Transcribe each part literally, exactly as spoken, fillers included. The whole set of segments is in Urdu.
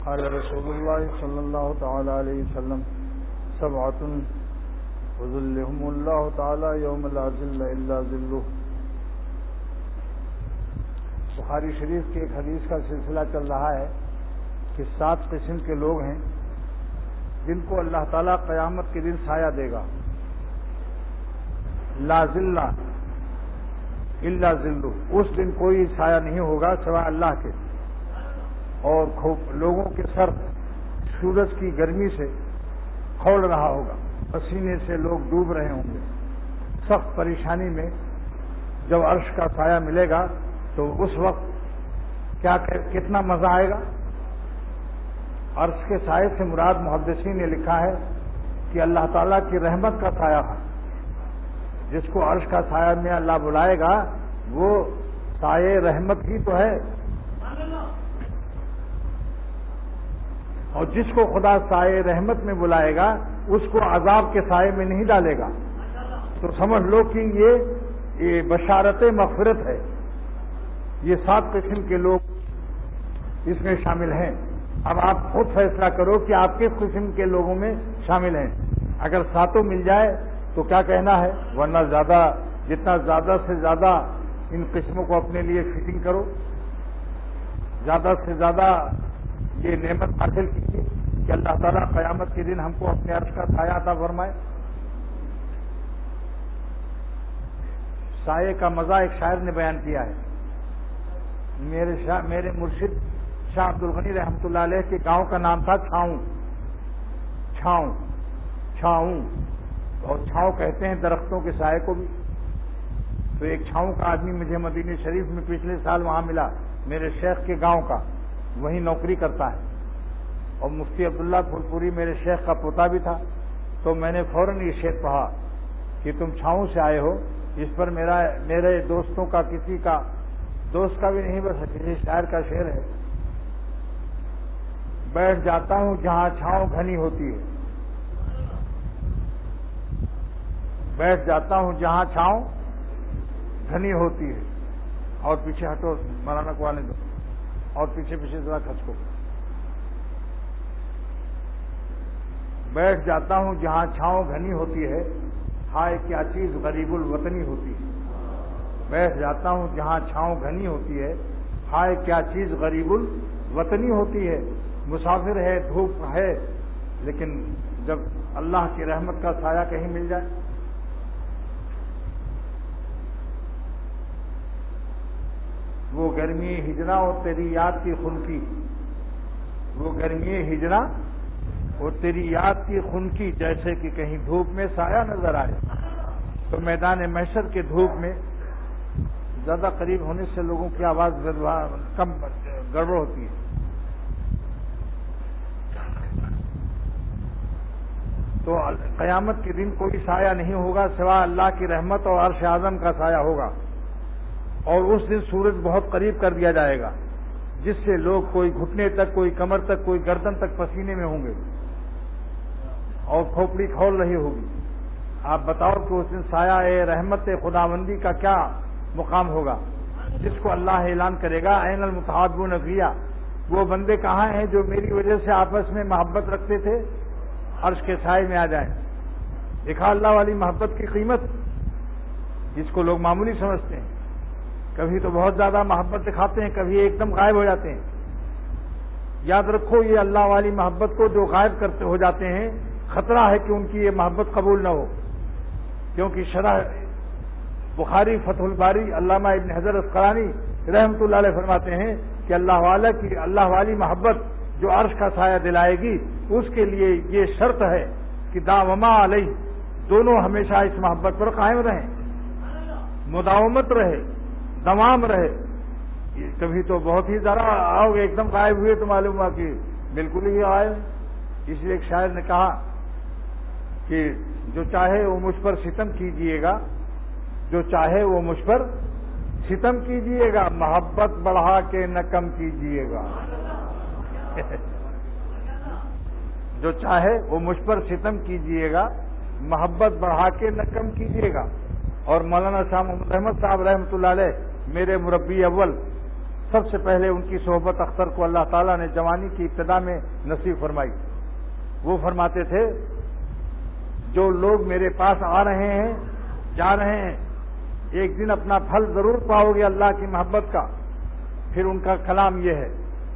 قال رسول اللہ صلی اللہ تعالی علیہ وسلم سبعۃ وظلهم اللہ تعالی یوم لا ظل الا ظلہ۔ بخاری شریف کی ایک حدیث کا سلسلہ چل رہا ہے کہ سات قسم کے لوگ ہیں جن کو اللہ تعالیٰ قیامت کے دن سایہ دے گا، لا ظل الا ظلہ، اس دن کوئی سایہ نہیں ہوگا سوائے اللہ کے، اور لوگوں کے سر سورج کی گرمی سے کھول رہا ہوگا، پسینے سے لوگ ڈوب رہے ہوں گے، سخت پریشانی میں جب عرش کا سایہ ملے گا تو اس وقت کیا کتنا مزہ آئے گا۔ عرش کے سائے سے مراد محدثین نے لکھا ہے کہ اللہ تعالیٰ کی رحمت کا سایہ ہے، جس کو عرش کا سایہ میں اللہ بلائے گا وہ سایہ رحمت ہی تو ہے، اور جس کو خدا سائے رحمت میں بلائے گا اس کو عذاب کے سائے میں نہیں ڈالے گا۔ تو سمجھ لو کہ یہ یہ بشارت مغفرت ہے۔ یہ سات قسم کے لوگ اس میں شامل ہیں۔ اب آپ خود فیصلہ کرو کہ آپ کس قسم کے لوگوں میں شامل ہیں۔ اگر ساتوں مل جائے تو کیا کہنا ہے، ورنہ زیادہ جتنا زیادہ سے زیادہ ان قسموں کو اپنے لیے فٹنگ کرو، زیادہ سے زیادہ یہ نعمت حاصل کیجیے کہ اللہ تعالیٰ قیامت کے دن ہم کو اپنے عرش کا سایہ عطا فرمائے۔ سائے کا مزہ ایک شاعر نے بیان کیا ہے۔ میرے شاہ میرے مرشد شاہ عبد الغنی رحمۃ اللہ علیہ کے گاؤں کا نام تھا چھاؤں چھاؤں چھاؤں اور چھاؤں کہتے ہیں درختوں کے سائے کو بھی۔ تو ایک چھاؤں کا آدمی مجھے مدینہ شریف میں پچھلے سال وہاں ملا، میرے شیخ کے گاؤں کا، وہیں نوکری کرتا ہے، اور مفتی عبداللہ پھولپوری میرے شیخ کا پوتا بھی تھا۔ تو میں نے فوراً یہ شعر پڑھا کہ تم چھاؤں سے آئے ہو، اس پر میرا میرے دوستوں کا کسی کا دوست کا بھی نہیں بس کسی شاعر کا شعر ہے، بیٹھ جاتا ہوں جہاں چھاؤں گھنی ہوتی ہے، بیٹھ جاتا ہوں جہاں چھاؤں گھنی ہوتی ہے، اور پیچھے ہٹو مولانا کو آنے دو، اور پیچھے پیچھے ذرا کھچ کو، بیٹھ جاتا ہوں جہاں چھاؤں گھنی ہوتی ہے، ہائے کیا چیز غریب الوطنی ہوتی ہے، بیٹھ جاتا ہوں جہاں چھاؤں گھنی ہوتی ہے، ہائے کیا چیز غریب الوطنی ہوتی ہے۔ مسافر ہے، دھوپ ہے، لیکن جب اللہ کی رحمت کا سایہ کہیں مل جائے، وہ گرمی ہجرا اور تیری یاد کی خنکی، وہ گرمی ہجرا اور تیری یاد کی خنکی، جیسے کہ کہیں دھوپ میں سایہ نظر آئے۔ تو میدان محشر کے دھوپ میں زیادہ قریب ہونے سے لوگوں کی آواز کم گڑبڑ ہوتی ہے۔ تو قیامت کے دن کوئی سایہ نہیں ہوگا سوائے اللہ کی رحمت اور عرش اعظم کا سایہ ہوگا، اور اس دن سورج بہت قریب کر دیا جائے گا، جس سے لوگ کوئی گھٹنے تک، کوئی کمر تک، کوئی گردن تک پسینے میں ہوں گے اور کھوپڑی کھول رہی ہوگی۔ آپ بتاؤ کہ اس دن سایہ رحمت خداوندی کا کیا مقام ہوگا، جس کو اللہ اعلان کرے گا این المتحابون فیہ، وہ بندے کہاں ہیں جو میری وجہ سے آپس میں محبت رکھتے تھے، عرش کے سائے میں آ جائیں۔ دیکھا اللہ والی محبت کی قیمت، جس کو لوگ معمولی سمجھتے ہیں، کبھی تو بہت زیادہ محبت دکھاتے ہیں، کبھی ایک دم غائب ہو جاتے ہیں۔ یاد رکھو یہ اللہ والی محبت کو جو غائب کرتے ہو جاتے ہیں، خطرہ ہے کہ ان کی یہ محبت قبول نہ ہو، کیونکہ شرح بخاری فتح الباری علامہ ابن حجر اسقلانی رحمۃ اللہ علیہ فرماتے ہیں کہ اللہ والا کی اللہ والی محبت جو عرش کا سایہ دلائے گی، اس کے لیے یہ شرط ہے کہ داوما علیہ، دونوں ہمیشہ اس محبت پر قائم رہیں، مداومت رہے، دوام رہے۔ کبھی تو بہت ہی ذرا آؤ گے، ایک دم غائب ہوئے تو معلوم ہوا کہ بالکل ہی آئے۔ اس لیے ایک شاعر نے کہا کہ جو چاہے وہ مجھ پر ستم کیجئے گا، جو چاہے وہ مجھ پر ستم کیجئے گا، محبت بڑھا کے نہ کم کیجئے گا۔ جو چاہے وہ مجھ پر ستم کیجئے گا، محبت بڑھا کے نہ کم کیجئے گا۔ اور مولانا شاہ محمد احمد صاحب رحمۃ اللہ علیہ میرے مربی اول سب سے پہلے ان کی صحبت اختر کو اللہ تعالیٰ نے جوانی کی ابتدا میں نصیب فرمائی. وہ فرماتے تھے جو لوگ میرے پاس آ رہے ہیں جا رہے ہیں ایک دن اپنا پھل ضرور پاؤ گے اللہ کی محبت کا. پھر ان کا کلام یہ ہے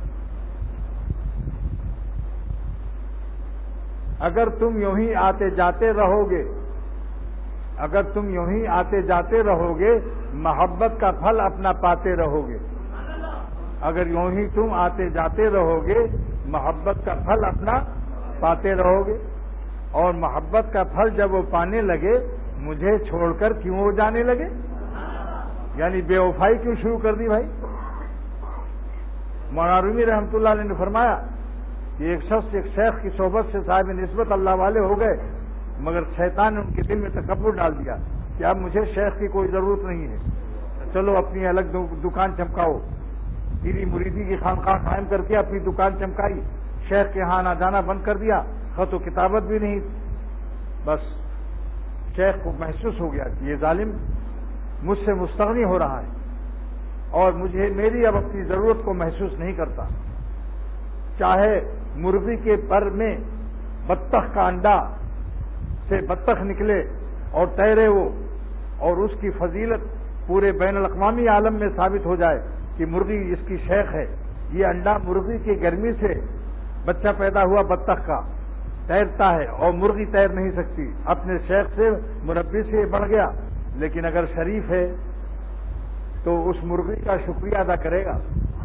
اگر تم یوں ہی آتے جاتے رہو گے اگر تم یوں ہی آتے جاتے رہو گے محبت کا پھل اپنا پاتے رہو گے. اگر یوں ہی تم آتے جاتے رہو گے محبت کا پھل اپنا پاتے رہو گے. اور محبت کا پھل جب وہ پانے لگے مجھے چھوڑ کر کیوں وہ جانے لگے؟ یعنی بے وفائی کیوں شروع کر دی بھائی؟ مولانا رومی رحمۃ اللہ علیہ نے فرمایا کہ ایک شخص ایک شیخ کی صحبت سے صاحب نسبت اللہ والے ہو گئے مگر شیطان نے ان کے دل میں تکبر ڈال دیا کہ اب مجھے شیخ کی کوئی ضرورت نہیں ہے، چلو اپنی الگ دکان چمکاؤ. پیری مریدی کی خانقاہ قائم کر کے اپنی دکان چمکائی، شیخ کے ہاں آنا جانا بند کر دیا، خط و کتابت بھی نہیں. بس شیخ کو محسوس ہو گیا کہ یہ ظالم مجھ سے مستغنی ہو رہا ہے اور مجھے میری اب اپنی ضرورت کو محسوس نہیں کرتا. چاہے مرغی کے پر میں بطخ کا انڈا سے بطخ نکلے اور تیرے وہ اور اس کی فضیلت پورے بین الاقوامی عالم میں ثابت ہو جائے کہ مرغی اس کی شیخ ہے. یہ انڈا مرغی کی گرمی سے بچہ پیدا ہوا بطخ کا تیرتا ہے اور مرغی تیر نہیں سکتی، اپنے شیخ سے مربی سے بڑھ گیا. لیکن اگر شریف ہے تو اس مرغی کا شکریہ ادا کرے گا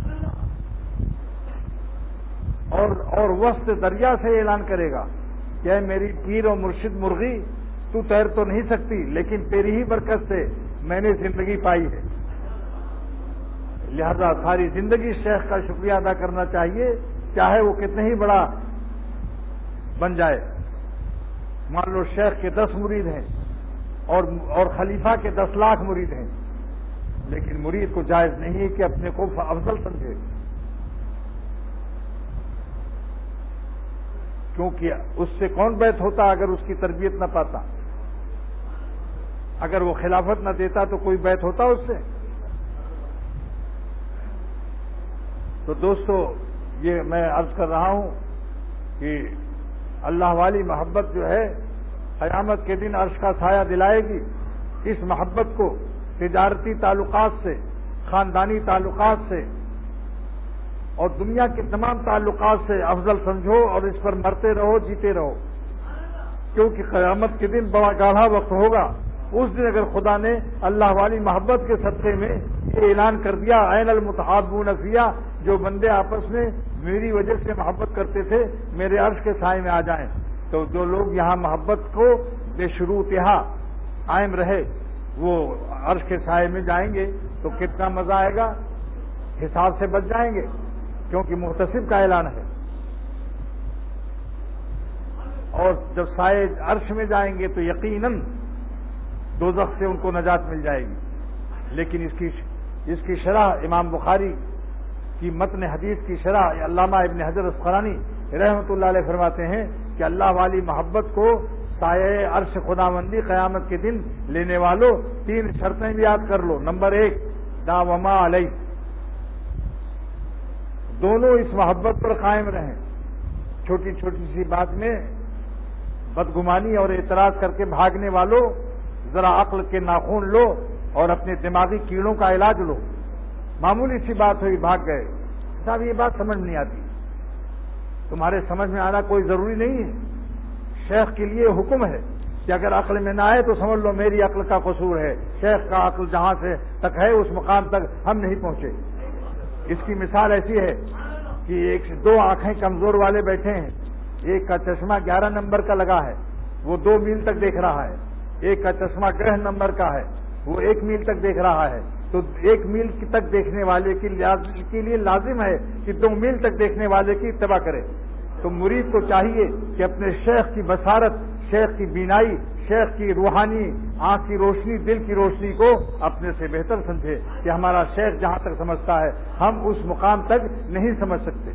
اور اور وسط دریا سے اعلان کرے گا کہ اے میری پیر و مرشد مرغی تو تیر تو نہیں سکتی لیکن تیری ہی برکت سے میں نے زندگی پائی ہے. لہذا ساری زندگی شیخ کا شکریہ ادا کرنا چاہیے چاہے وہ کتنے ہی بڑا بن جائے. مان لو شیخ کے دس مرید ہیں اور اور خلیفہ کے دس لاکھ مرید ہیں لیکن مرید کو جائز نہیں ہے کہ اپنے کو افضل سمجھے، کیونکہ اس سے کون بیعت ہوتا اگر اس کی تربیت نہ پاتا؟ اگر وہ خلافت نہ دیتا تو کوئی بیعت ہوتا اس سے؟ تو دوستو یہ میں عرض کر رہا ہوں کہ اللہ والی محبت جو ہے قیامت کے دن عرش کا سایہ دلائے گی. اس محبت کو تجارتی تعلقات سے، خاندانی تعلقات سے اور دنیا کے تمام تعلقات سے افضل سمجھو اور اس پر مرتے رہو جیتے رہو، کیونکہ قیامت کے دن بڑا گاڑھا وقت ہوگا. اس دن اگر خدا نے اللہ والی محبت کے صدقے میں یہ اعلان کر دیا عین المتحابون فیہا، جو بندے آپس میں میری وجہ سے محبت کرتے تھے میرے عرش کے سائے میں آ جائیں، تو جو لوگ یہاں محبت کو بے شروطہا قائم رہے وہ عرش کے سائے میں جائیں گے تو کتنا مزہ آئے گا، حساب سے بچ جائیں گے کیونکہ محتسب کا اعلان ہے. اور جب سائے عرش میں جائیں گے تو یقیناً دوزخ سے ان کو نجات مل جائے گی. لیکن اس کی اس کی شرح امام بخاری کی متن حدیث کی شرح علامہ ابن حجر اسقلانی رحمۃ اللہ علیہ فرماتے ہیں کہ اللہ والی محبت کو سایہ عرش خداوندی قیامت کے دن لینے والوں تین شرطیں بھی یاد کر لو. نمبر ایک داوما علیہ، دونوں اس محبت پر قائم رہیں. چھوٹی چھوٹی سی بات میں بدگمانی اور اعتراض کر کے بھاگنے والوں ذرا عقل کے ناخون لو اور اپنے دماغی کیڑوں کا علاج لو. معمولی سی بات ہوئی بھاگ گئے، صاحب یہ بات سمجھ نہیں آتی. تمہارے سمجھ میں آنا کوئی ضروری نہیں ہے. شیخ کے لیے حکم ہے کہ اگر عقل میں نہ آئے تو سمجھ لو میری عقل کا قصور ہے. شیخ کا عقل جہاں سے تک ہے اس مقام تک ہم نہیں پہنچے. اس کی مثال ایسی ہے کہ ایک دو آنکھیں کمزور والے بیٹھے ہیں، ایک کا چشمہ گیارہ نمبر کا لگا ہے وہ دو میل تک دیکھ رہا ہے، ایک کا چشمہ گرہ نمبر کا ہے وہ ایک میل تک دیکھ رہا ہے. تو ایک میل تک دیکھنے والے کے لیے لازم ہے کہ دو میل تک دیکھنے والے کی اتباع کرے. تو مرید کو چاہیے کہ اپنے شیخ کی بصارت، شیخ کی بینائی، شیخ کی روحانی آنکھ کی روشنی، دل کی روشنی کو اپنے سے بہتر سمجھے کہ ہمارا شیخ جہاں تک سمجھتا ہے ہم اس مقام تک نہیں سمجھ سکتے.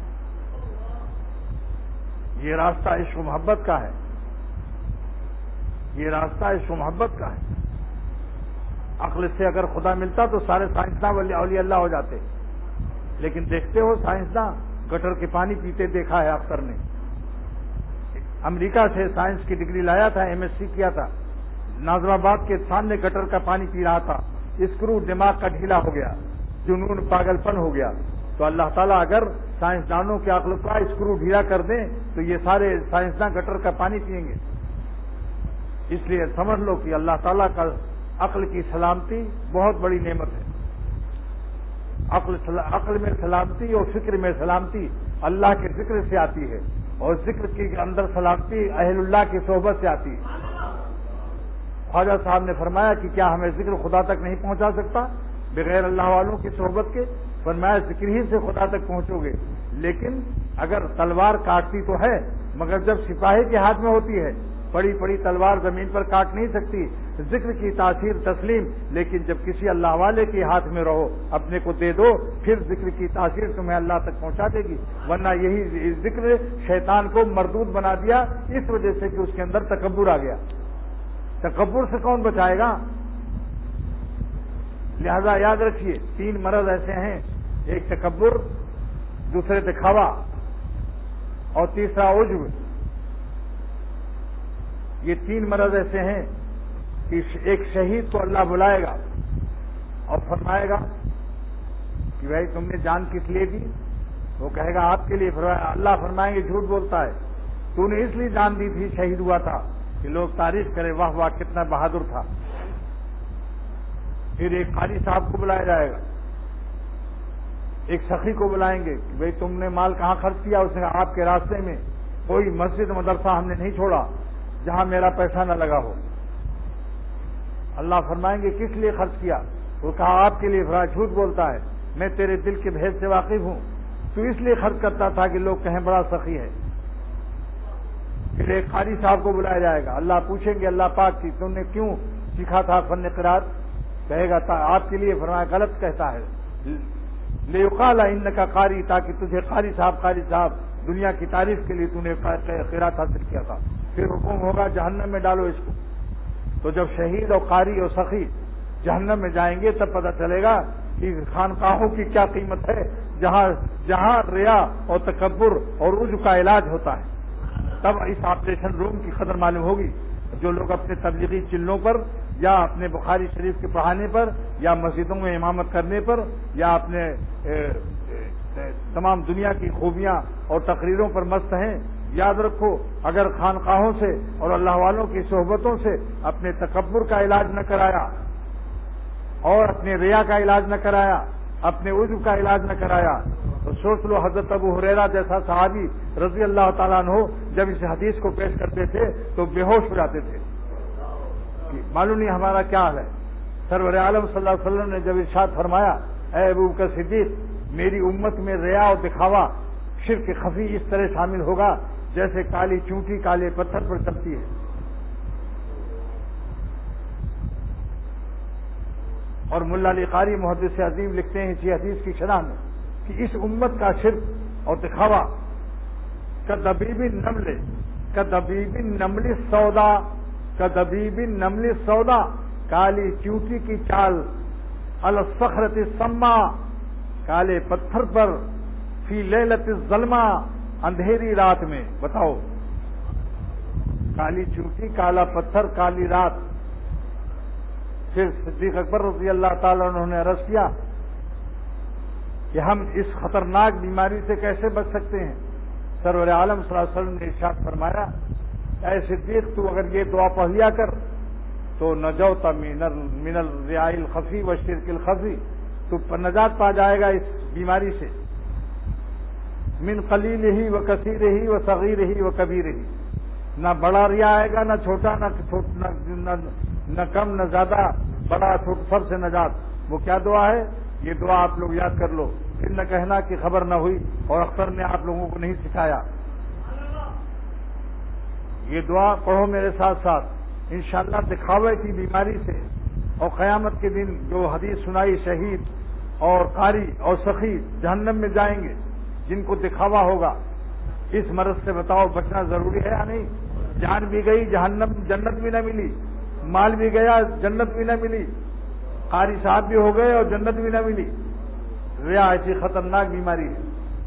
یہ راستہ عشق و محبت کا ہے. یہ راستہ عشق و محبت کا ہے۔ عقل سے اگر خدا ملتا تو سارے سائنسداں اولیاء اللہ ہو جاتے، لیکن دیکھتے ہو سائنسداں گٹر کے پانی پیتے دیکھا ہے اختر نے۔ امریکہ سے سائنس کی ڈگری لایا تھا، ایم ایس سی کیا تھا، ناظم آباد کے سامنے گٹر کا پانی پی رہا تھا، اسکرو دماغ کا ڈھیلا ہو گیا، جنون پاگل پن ہو گیا۔ تو اللہ تعالیٰ اگر سائنسدانوں کے عقل کا اسکرو ڈھیلا کر دیں تو یہ سارے سائنسداں گٹر کا پانی پیئیں گے۔ اس لیے سمجھ لو کہ اللہ تعالیٰ کا عقل کی سلامتی بہت بڑی نعمت ہے۔ عقل عقل میں سلامتی اور فکر میں سلامتی اللہ کے ذکر سے آتی ہے، اور ذکر کے اندر سلامتی اہل اللہ کی صحبت سے آتی ہے۔ خواجہ صاحب نے فرمایا کہ کیا ہمیں ذکر خدا تک نہیں پہنچا سکتا بغیر اللہ والوں کی صحبت کے؟ فرمایا ذکر ہی سے خدا تک پہنچو گے، لیکن اگر تلوار کاٹتی تو ہے، مگر جب سپاہی کے ہاتھ میں ہوتی ہے بڑی بڑی تلوار زمین پر کاٹ نہیں سکتی۔ ذکر کی تاثیر تسلیم، لیکن جب کسی اللہ والے کے ہاتھ میں رہو، اپنے کو دے دو، پھر ذکر کی تاثیر تمہیں اللہ تک پہنچا دے گی۔ ورنہ یہی ذکر شیطان کو مردود بنا دیا اس وجہ سے کہ اس کے اندر تکبر آ گیا۔ تکبر سے کون بچائے گا؟ لہذا یاد رکھیے تین مرض ایسے ہیں، ایک تکبر، دوسرے دکھاوا، اور تیسرا عجب۔ یہ تین مرض ایسے ہیں کہ ایک شہید کو اللہ بلائے گا اور فرمائے گا کہ بھائی تم نے جان کس لیے دی؟ وہ کہے گا آپ کے لیے۔ فرمایا اللہ فرمائیں گے جھوٹ بولتا ہے، تو نے اس لیے جان دی تھی، شہید ہوا تھا کہ لوگ تعریف کرے واہ واہ کتنا بہادر تھا۔ پھر ایک قاری صاحب کو بلایا جائے گا، ایک سخی کو بلائیں گے کہ بھئی تم نے مال کہاں خرچ کیا؟ اس نے کہا آپ کے راستے میں کوئی مسجد مدرسہ ہم نے نہیں چھوڑا جہاں میرا پیسہ نہ لگا ہو۔ اللہ فرمائیں گے کس لیے خرچ کیا؟ وہ کہا آپ کے لیے۔ فرمایا جھوٹ بولتا ہے، میں تیرے دل کے بھید سے واقف ہوں، تو اس لیے خرچ کرتا تھا کہ لوگ کہیں بڑا سخی ہے۔ پھر ایک قاری صاحب کو بلایا جائے گا، اللہ پوچھیں گے اللہ پاک کی تم نے کیوں سیکھا تھا فن قرات؟ کہے گا آپ کے لیے۔ فرمایا غلط کہتا ہے، لیقال انکا قاری، تاکہ تجھے قاری صاحب قاری صاحب دنیا کی تعریف کے لیے تو نے قرات حاصل کیا تھا۔ پھر حکم ہوگا جہنم میں ڈالو اس کو۔ تو جب شہید اور قاری اور سخی جہنم میں جائیں گے تب پتہ چلے گا کہ خانقاہوں کی کیا قیمت ہے، جہاں جہاں ریا اور تکبر اور عجب کا علاج ہوتا ہے۔ تب اس آپریشن روم کی قدر معلوم ہوگی۔ جو لوگ اپنے تبلیغی چلوں پر یا اپنے بخاری شریف کے پڑھانے پر یا مسجدوں میں امامت کرنے پر یا اپنے تمام دنیا کی خوبیاں اور تقریروں پر مست ہیں، یاد رکھو اگر خانقاہوں سے اور اللہ والوں کی صحبتوں سے اپنے تکبر کا علاج نہ کرایا اور اپنے ریا کا علاج نہ کرایا، اپنے عجب کا علاج نہ کرایا، تو سوچ لو حضرت ابو ہریرہ جیسا صحابی رضی اللہ تعالیٰ عنہ جب اس حدیث کو پیش کرتے تھے تو بے ہوش ہو جاتے تھے، معلوم نہیں ہمارا کیا حال ہے۔ سرور عالم صلی اللہ علیہ وسلم نے جب ارشاد فرمایا اے ابو بکر صدیق میری امت میں ریا اور دکھاوا شرک خفی اس طرح شامل ہوگا جیسے کالی چونٹی کالے پتھر پر چلتی ہے۔ اور ملا علی قاری محدث عظیم لکھتے ہیں اسی حدیث کی شرح میں کہ اس امت کا شرک اور دکھاوا کدبیب نمل کدبیب نمل سودا کدبیب نمل سودا کالی چونٹی کی چال الصخرۃ السما کالے پتھر پر فی لیلۃ الظلمہ اندھیری رات میں۔ بتاؤ کالی چونٹی کالا پتھر کالی رات۔ پھر صدیق اکبر رضی اللہ تعالیٰ عنہ نے عرض کیا کہ ہم اس خطرناک بیماری سے کیسے بچ سکتے ہیں؟ سرور عالم صلی اللہ علیہ وسلم نے ارشاد فرمایا اے صدیق تو اگر یہ دعا پڑھ لیا کر تو نجوت من الرياء الخفي والشرك الخفي، تو نجات پا جائے گا اس بیماری سے۔ من قلیلہ و کثیرہ و صغیرہ و کبیرہ، نہ بڑا ریا آئے گا نہ چھوٹا نہ نہ, نہ, نہ کم نہ زیادہ، بڑا چھوٹا سب سے نجات۔ وہ کیا دعا ہے؟ یہ دعا آپ لوگ یاد کر لو، پھر نہ کہنا کہ خبر نہ ہوئی اور اختر نے آپ لوگوں کو نہیں سکھایا۔ یہ دعا پڑھو میرے ساتھ ساتھ، انشاءاللہ دکھاوے کی بیماری سے اور قیامت کے دن جو حدیث سنائی شہید اور قاری اور سخی جہنم میں جائیں گے جن کو دکھاوا ہوگا، اس مرض سے بتاؤ بچنا ضروری ہے یا نہیں؟ جان بھی گئی، جہنم جنت بھی نہ ملی، مال بھی گیا، جنت بھی نہ ملی، قاری صاحب بھی ہو گئے اور جنت بھی نہ ملی۔ ریا ایسی خطرناک بیماری ہے۔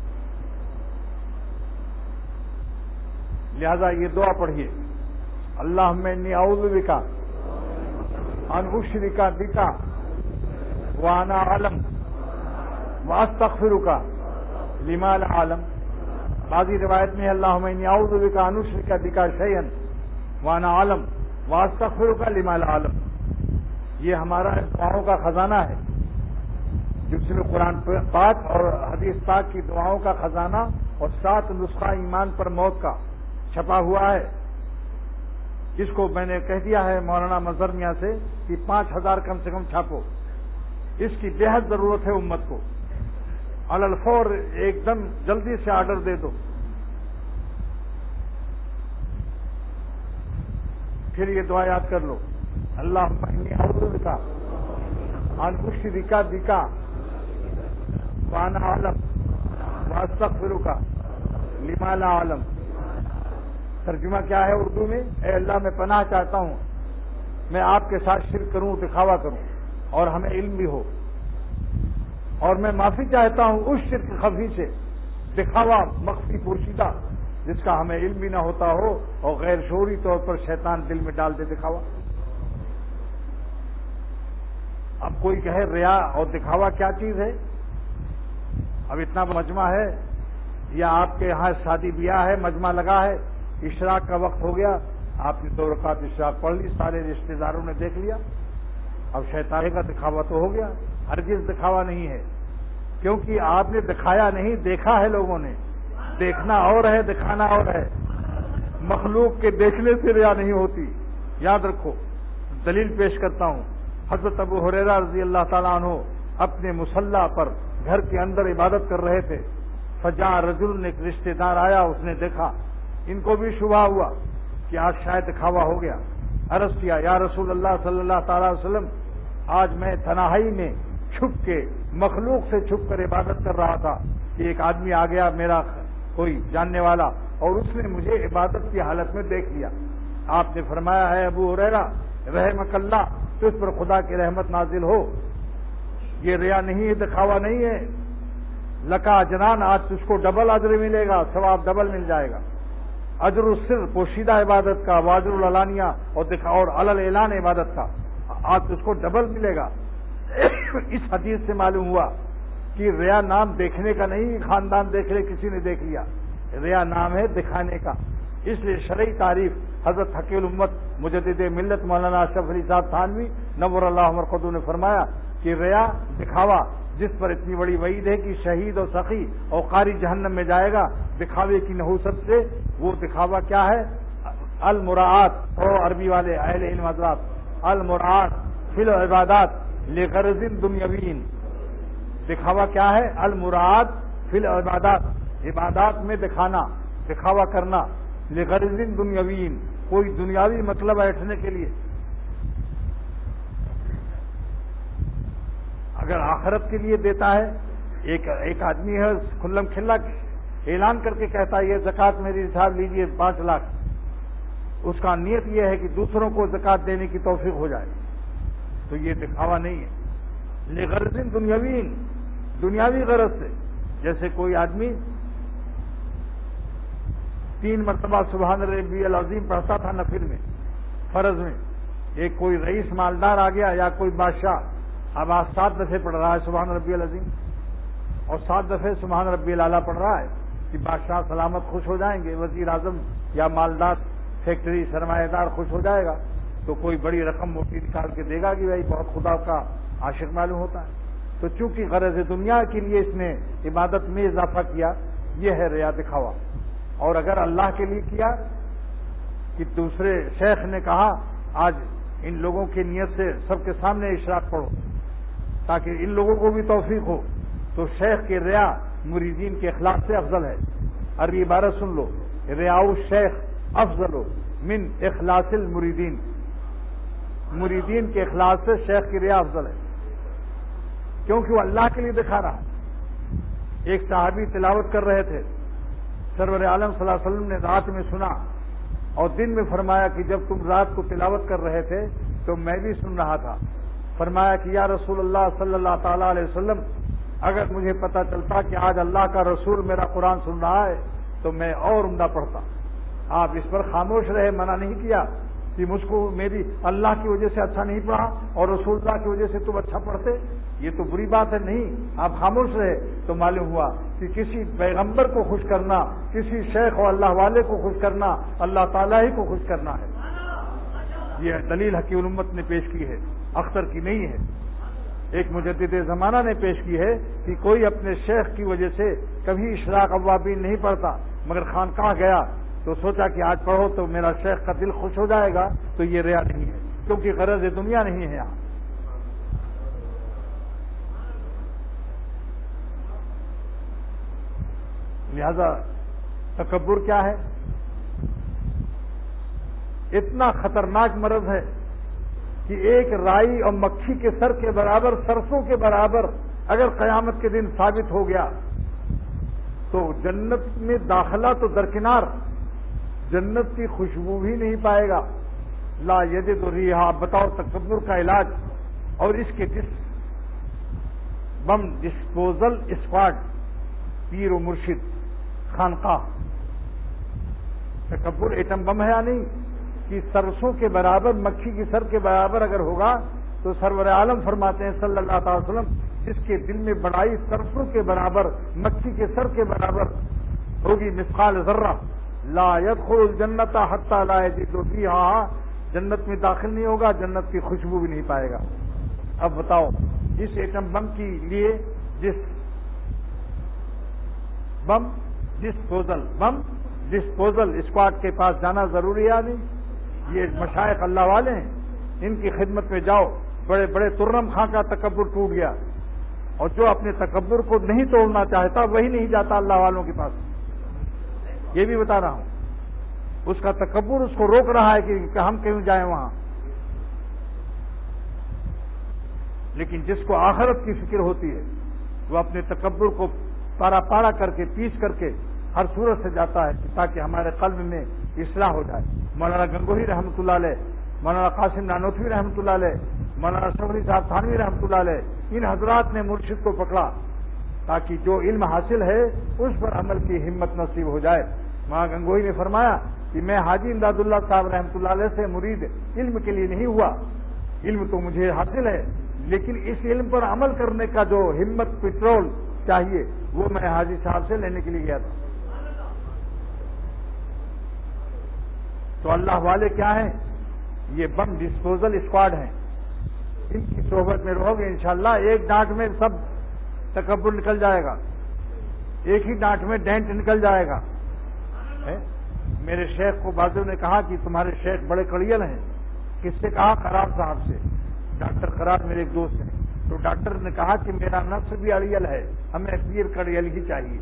لہذا یہ دعا پڑھیے، اللہم انی اعوذ بک ان اشرک بک وانا اعلم واستغفرک لما لا اعلم۔ بعضی روایت میں اللہم انی اعوذ بک ان اشرک بک شیئا وانا اعلم واستغفرک لما لا اعلم۔ یہ ہمارا دعاؤں کا خزانہ ہے، جس میں قرآن پاک اور حدیث پاک کی دعاؤں کا خزانہ اور سات نسخہ ایمان پر موت کا چھپا ہوا ہے۔ اس کو میں نے کہہ دیا ہے مولانا مظہر میاں سے کہ پانچ ہزار کم سے کم چھاپو، اس کی بے حد ضرورت ہے امت کو۔ علی الفور ایک دم جلدی سے آرڈر دے دو۔ پھر یہ دعا یاد کر لو، اللہم انی اعوذ بک ان اشرک بک وانا اعلم واستغفرک لما لا اعلم۔ ترجمہ کیا ہے اردو میں؟ اے اللہ میں پناہ چاہتا ہوں میں آپ کے ساتھ شرک کروں، دکھاوا کروں اور ہمیں علم بھی ہو، اور میں معافی چاہتا ہوں اس شرک خفی سے، دکھاوا مخفی پوشیدہ، جس کا ہمیں علم بھی نہ ہوتا ہو اور غیر شعوری طور پر شیطان دل میں ڈال دے دکھاوا۔ اب کوئی کہے ریا اور دکھاوا کیا چیز ہے؟ اب اتنا مجمع ہے یا آپ کے یہاں شادی بیاہ ہے، مجمع لگا ہے، اشراق کا وقت ہو گیا، آپ نے دو رکعت اشراق پڑھ لی، سارے رشتہ داروں نے دیکھ لیا، اب شیطان کا دکھاوا تو ہو گیا۔ ہرگز دکھاوا نہیں ہے، کیونکہ آپ نے دکھایا نہیں، دیکھا ہے لوگوں نے۔ دیکھنا اور ہے، دکھانا اور ہے۔ مخلوق کے دیکھنے سے ریا نہیں ہوتی، یاد رکھو۔ دلیل پیش کرتا ہوں، حضرت ابو ہریرہ رضی اللہ تعالیٰ عنہ اپنے مصلی پر گھر کے اندر عبادت کر رہے تھے، فجاء رجل، ایک رشتہ دار آیا، اس نے دیکھا، ان کو بھی شبہ ہوا کہ آج شاید دکھاوا ہو گیا۔ عرض کیا، یا رسول اللہ صلی اللہ تعالی وسلم، آج میں تنہائی میں چھپ کے مخلوق سے چھپ کر عبادت کر رہا تھا کہ ایک آدمی آ گیا، میرا کوئی جاننے والا، اور اس نے مجھے عبادت کی حالت میں دیکھ لیا۔ آپ نے فرمایا، ہے ابو ہریرہ رحمک اللہ، تو اس پر خدا کی رحمت نازل ہو، یہ ریا نہیں ہے، دکھاوا نہیں ہے۔ لکا جنان، آج تجھ کو ڈبل اجر ملے گا، ثواب ڈبل مل جائے گا۔ اجر السر، پوشیدہ عبادت کا، واجر العلانیہ اور دکھا اور علل اعلان عبادت کا، آج تجھ کو ڈبل ملے گا۔ اس حدیث سے معلوم ہوا کہ ریا نام دیکھنے کا نہیں، خاندان دیکھ لے، کسی نے دیکھ لیا، ریا نام ہے دکھانے کا۔ اس لیے شرعی تعریف حضرت حقیق الامت مجدد ملت مولانا اشرف علی صاحب تھانوی نور اللہ مرقدو نے فرمایا کہ ریا دکھاوا، جس پر اتنی بڑی وعید ہے کہ شہید اور سخی اور قاری جہنم میں جائے گا دکھاوے کی نحوست سے، وہ دکھاوا کیا ہے؟ المراعات، اور عربی والے اہل علم حضرات، المراعات فی العبادات لغرض دنیوین۔ دکھاوا کیا ہے؟ المراعات فی العبادات، عبادات میں دکھانا، دکھاوا کرنا، لغرض دنیوین، کوئی دنیاوی مطلب بیٹھنے کے لیے۔ اگر آخرت کے لیے دیتا ہے، ایک ایک آدمی ہے کھلم کھلا اعلان کر کے کہتا ہے یہ زکوٰۃ میری حساب لیجیے پانچ لاکھ، اس کا نیت یہ ہے کہ دوسروں کو زکوٰۃ دینے کی توفیق ہو جائے، تو یہ دکھاوا نہیں ہے، لغرض دنیاوین، دنیاوی غرض سے۔ جیسے کوئی آدمی تین مرتبہ سبحان ربی العظیم پڑھتا تھا نفل میں، فرض میں، ایک کوئی رئیس مالدار آ گیا یا کوئی بادشاہ، اب آج سات دفعے پڑھ رہا ہے سبحان ربی العظیم، اور سات دفعے سبحان ربی الاعلیٰ پڑھ رہا ہے کہ بادشاہ سلامت خوش ہو جائیں گے، وزیر اعظم یا مالدار فیکٹری سرمایہ دار خوش ہو جائے گا، تو کوئی بڑی رقم موٹی نکال کے دے گا کہ بھائی بہت خدا کا عاشق معلوم ہوتا ہے۔ تو چونکہ غرض دنیا کے لیے اس نے عبادت میں اضافہ کیا، یہ ہے ریا دکھاوا۔ اور اگر اللہ کے لیے کیا کہ دوسرے شیخ نے کہا آج ان لوگوں کی نیت سے سب کے سامنے اشراق پڑھو تاکہ ان لوگوں کو بھی توفیق ہو، تو شیخ کے ریا مریدین کے اخلاص سے افضل ہے۔ اور یہ عبارت سن لو، ریا الشیخ افضل من اخلاص المریدین، مریدین کے اخلاص سے شیخ کی ریا افضل ہے، کیونکہ وہ اللہ کے لیے دکھا رہا ہے۔ ایک صحابی تلاوت کر رہے تھے، سرور عالم صلی اللہ علیہ وسلم نے رات میں سنا اور دن میں فرمایا کہ جب تم رات کو تلاوت کر رہے تھے تو میں بھی سن رہا تھا. فرمایا کہ یا رسول اللہ صلی اللہ تعالی علیہ وسلم، اگر مجھے پتا چلتا کہ آج اللہ کا رسول میرا قرآن سن رہا ہے تو میں اور عمدہ پڑھتا. آپ اس پر خاموش رہے، منع نہیں کیا کہ مجھ کو میری اللہ کی وجہ سے اچھا نہیں پڑھا اور رسول اللہ کی وجہ سے تم اچھا پڑھتے، یہ تو بری بات ہے. نہیں، آپ خاموش رہے تو معلوم ہوا کہ کسی پیغمبر کو خوش کرنا، کسی شیخ اور اللہ والے کو خوش کرنا اللہ تعالیٰ ہی کو خوش کرنا ہے. یہ دلیل حکیم الامت نے پیش کی ہے، اختر کی نہیں ہے. ایک مجدد زمانہ نے پیش کی ہے کہ کوئی اپنے شیخ کی وجہ سے کبھی اشراق اوابین نہیں پڑھتا، مگر خانقاہ گیا تو سوچا کہ آج پڑھو تو میرا شیخ کا دل خوش ہو جائے گا. تو یہ ریا نہیں ہے، کیونکہ غرض دنیا نہیں ہے یہاں. لہذا تکبر کیا ہے؟ اتنا خطرناک مرض ہے کہ ایک رائی اور مکھی کے سر کے برابر، سرسوں کے برابر اگر قیامت کے دن ثابت ہو گیا تو جنت میں داخلہ تو درکنار، جنت کی خوشبو بھی نہیں پائے گا. لا یجد ریحا. بتاؤ تکبر کا علاج. اور اس کے جس بم ڈسپوزل اسکواڈ، پیر و مرشد، خانقاہ. تکبر ایٹم بم ہے یا نہیں؟ کہ سرسوں کے برابر، مکھی کی سر کے برابر اگر ہوگا تو سرور عالم فرماتے ہیں صلی اللہ تعالی وسلم، جس کے دل میں بڑائی سرسوں کے برابر، مکھی کے سر کے برابر ہوگی، مثقال ذرہ، لا يدخل الجنت حتی لا یجد فیہا. جنت میں داخل نہیں ہوگا، جنت کی خوشبو بھی نہیں پائے گا. اب بتاؤ، اس ایٹم بم کے لیے جس bomb disposal bomb disposal squad کے پاس جانا ضروری ہے یا نہیں؟ یہ مشائخ اللہ والے ہیں، ان کی خدمت میں جاؤ. بڑے بڑے ترم خاں کا تکبر ٹوٹ گیا، اور جو اپنے تکبر کو نہیں توڑنا چاہتا وہی نہیں جاتا اللہ والوں کے پاس. یہ بھی بتا رہا ہوں، اس کا تکبر اس کو روک رہا ہے کہ ہم کیوں جائیں وہاں. لیکن جس کو آخرت کی فکر ہوتی ہے وہ اپنے تکبر کو پارا پارا کر کے، پیس کر کے ہر صورت سے جاتا ہے تاکہ ہمارے قلب میں اصلاح ہو جائے. مولانا گنگوہی رحمۃ اللہ علیہ، مولانا قاسم نانوتوی رحمۃ اللہ علیہ، مولانا شوری صاحب تھانوی رحمۃ اللہ علیہ، ان حضرات نے مرشد کو پکڑا تاکہ جو علم حاصل ہے اس پر عمل کی ہمت نصیب ہو جائے. مولانا گنگوہی نے فرمایا کہ میں حاجی امداد اللہ صاحب رحمۃ اللہ علیہ سے مرید علم کے لیے نہیں ہوا، علم تو مجھے حاصل ہے، لیکن اس علم پر عمل کرنے کا جو ہمت پٹرول چاہیے وہ میں حاجی صاحب سے لینے کے لیے گیا تھا. تو اللہ والے کیا ہیں؟ یہ بم ڈسپوزل اسکواڈ ہیں. ان کی صحبت میں رہو گے انشاءاللہ ایک ڈانٹ میں سب تکبر نکل جائے گا، ایک ہی ڈانٹ میں ڈینٹ نکل جائے گا. میرے شیخ کو بازو نے کہا کہ تمہارے شیخ بڑے کڑیل ہیں. کس سے کہا؟ قرار صاحب سے. ڈاکٹر قرار میرے ایک دوست ہیں. تو ڈاکٹر نے کہا کہ میرا نفس بھی اڑیل ہے، ہمیں پیر کڑیل ہی چاہیے.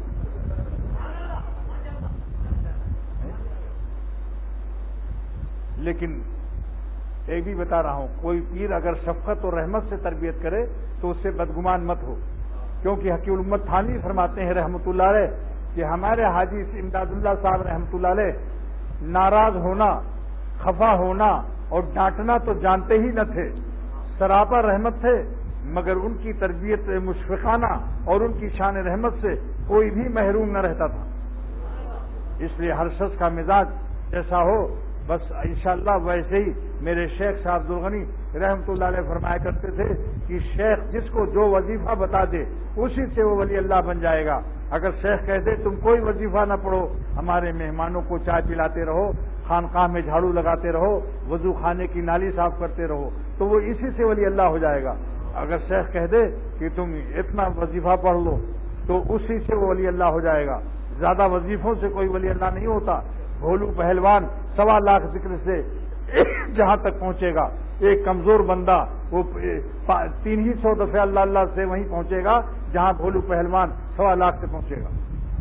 لیکن ایک بھی بتا رہا ہوں، کوئی پیر اگر شفقت اور رحمت سے تربیت کرے تو اس سے بدگمان مت ہو، کیونکہ حکیم الامت تھانوی فرماتے ہیں رحمۃ اللہ علیہ کہ ہمارے حاجی امداد اللہ صاحب رحمۃ اللہ علیہ ناراض ہونا، خفا ہونا اور ڈانٹنا تو جانتے ہی نہ تھے، سراپا رحمت تھے، مگر ان کی تربیت مشفقانہ اور ان کی شان رحمت سے کوئی بھی محروم نہ رہتا تھا. اس لیے ہر شخص کا مزاج جیسا ہو بس انشاءاللہ ویسے ہی. میرے شیخ صاحب عبدالغنی رحمۃ اللہ علیہ فرمایا کرتے تھے کہ شیخ جس کو جو وظیفہ بتا دے اسی سے وہ ولی اللہ بن جائے گا. اگر شیخ کہہ دے تم کوئی وظیفہ نہ پڑھو، ہمارے مہمانوں کو چائے پلاتے رہو، خانقاہ میں جھاڑو لگاتے رہو، وضو خانے کی نالی صاف کرتے رہو، تو وہ اسی سے ولی اللہ ہو جائے گا. اگر شیخ کہہ دے کہ تم اتنا وظیفہ پڑھ لو تو اسی سے وہ ولی اللہ ہو جائے گا. زیادہ وظیفوں سے کوئی ولی اللہ نہیں ہوتا. بھولو پہلوان سوا لاکھ ذکر سے جہاں تک پہنچے گا، ایک کمزور بندہ وہ تین ہی سو دفعہ اللہ اللہ سے وہیں پہنچے گا جہاں بھولو پہلوان سوا لاکھ سے پہنچے گا.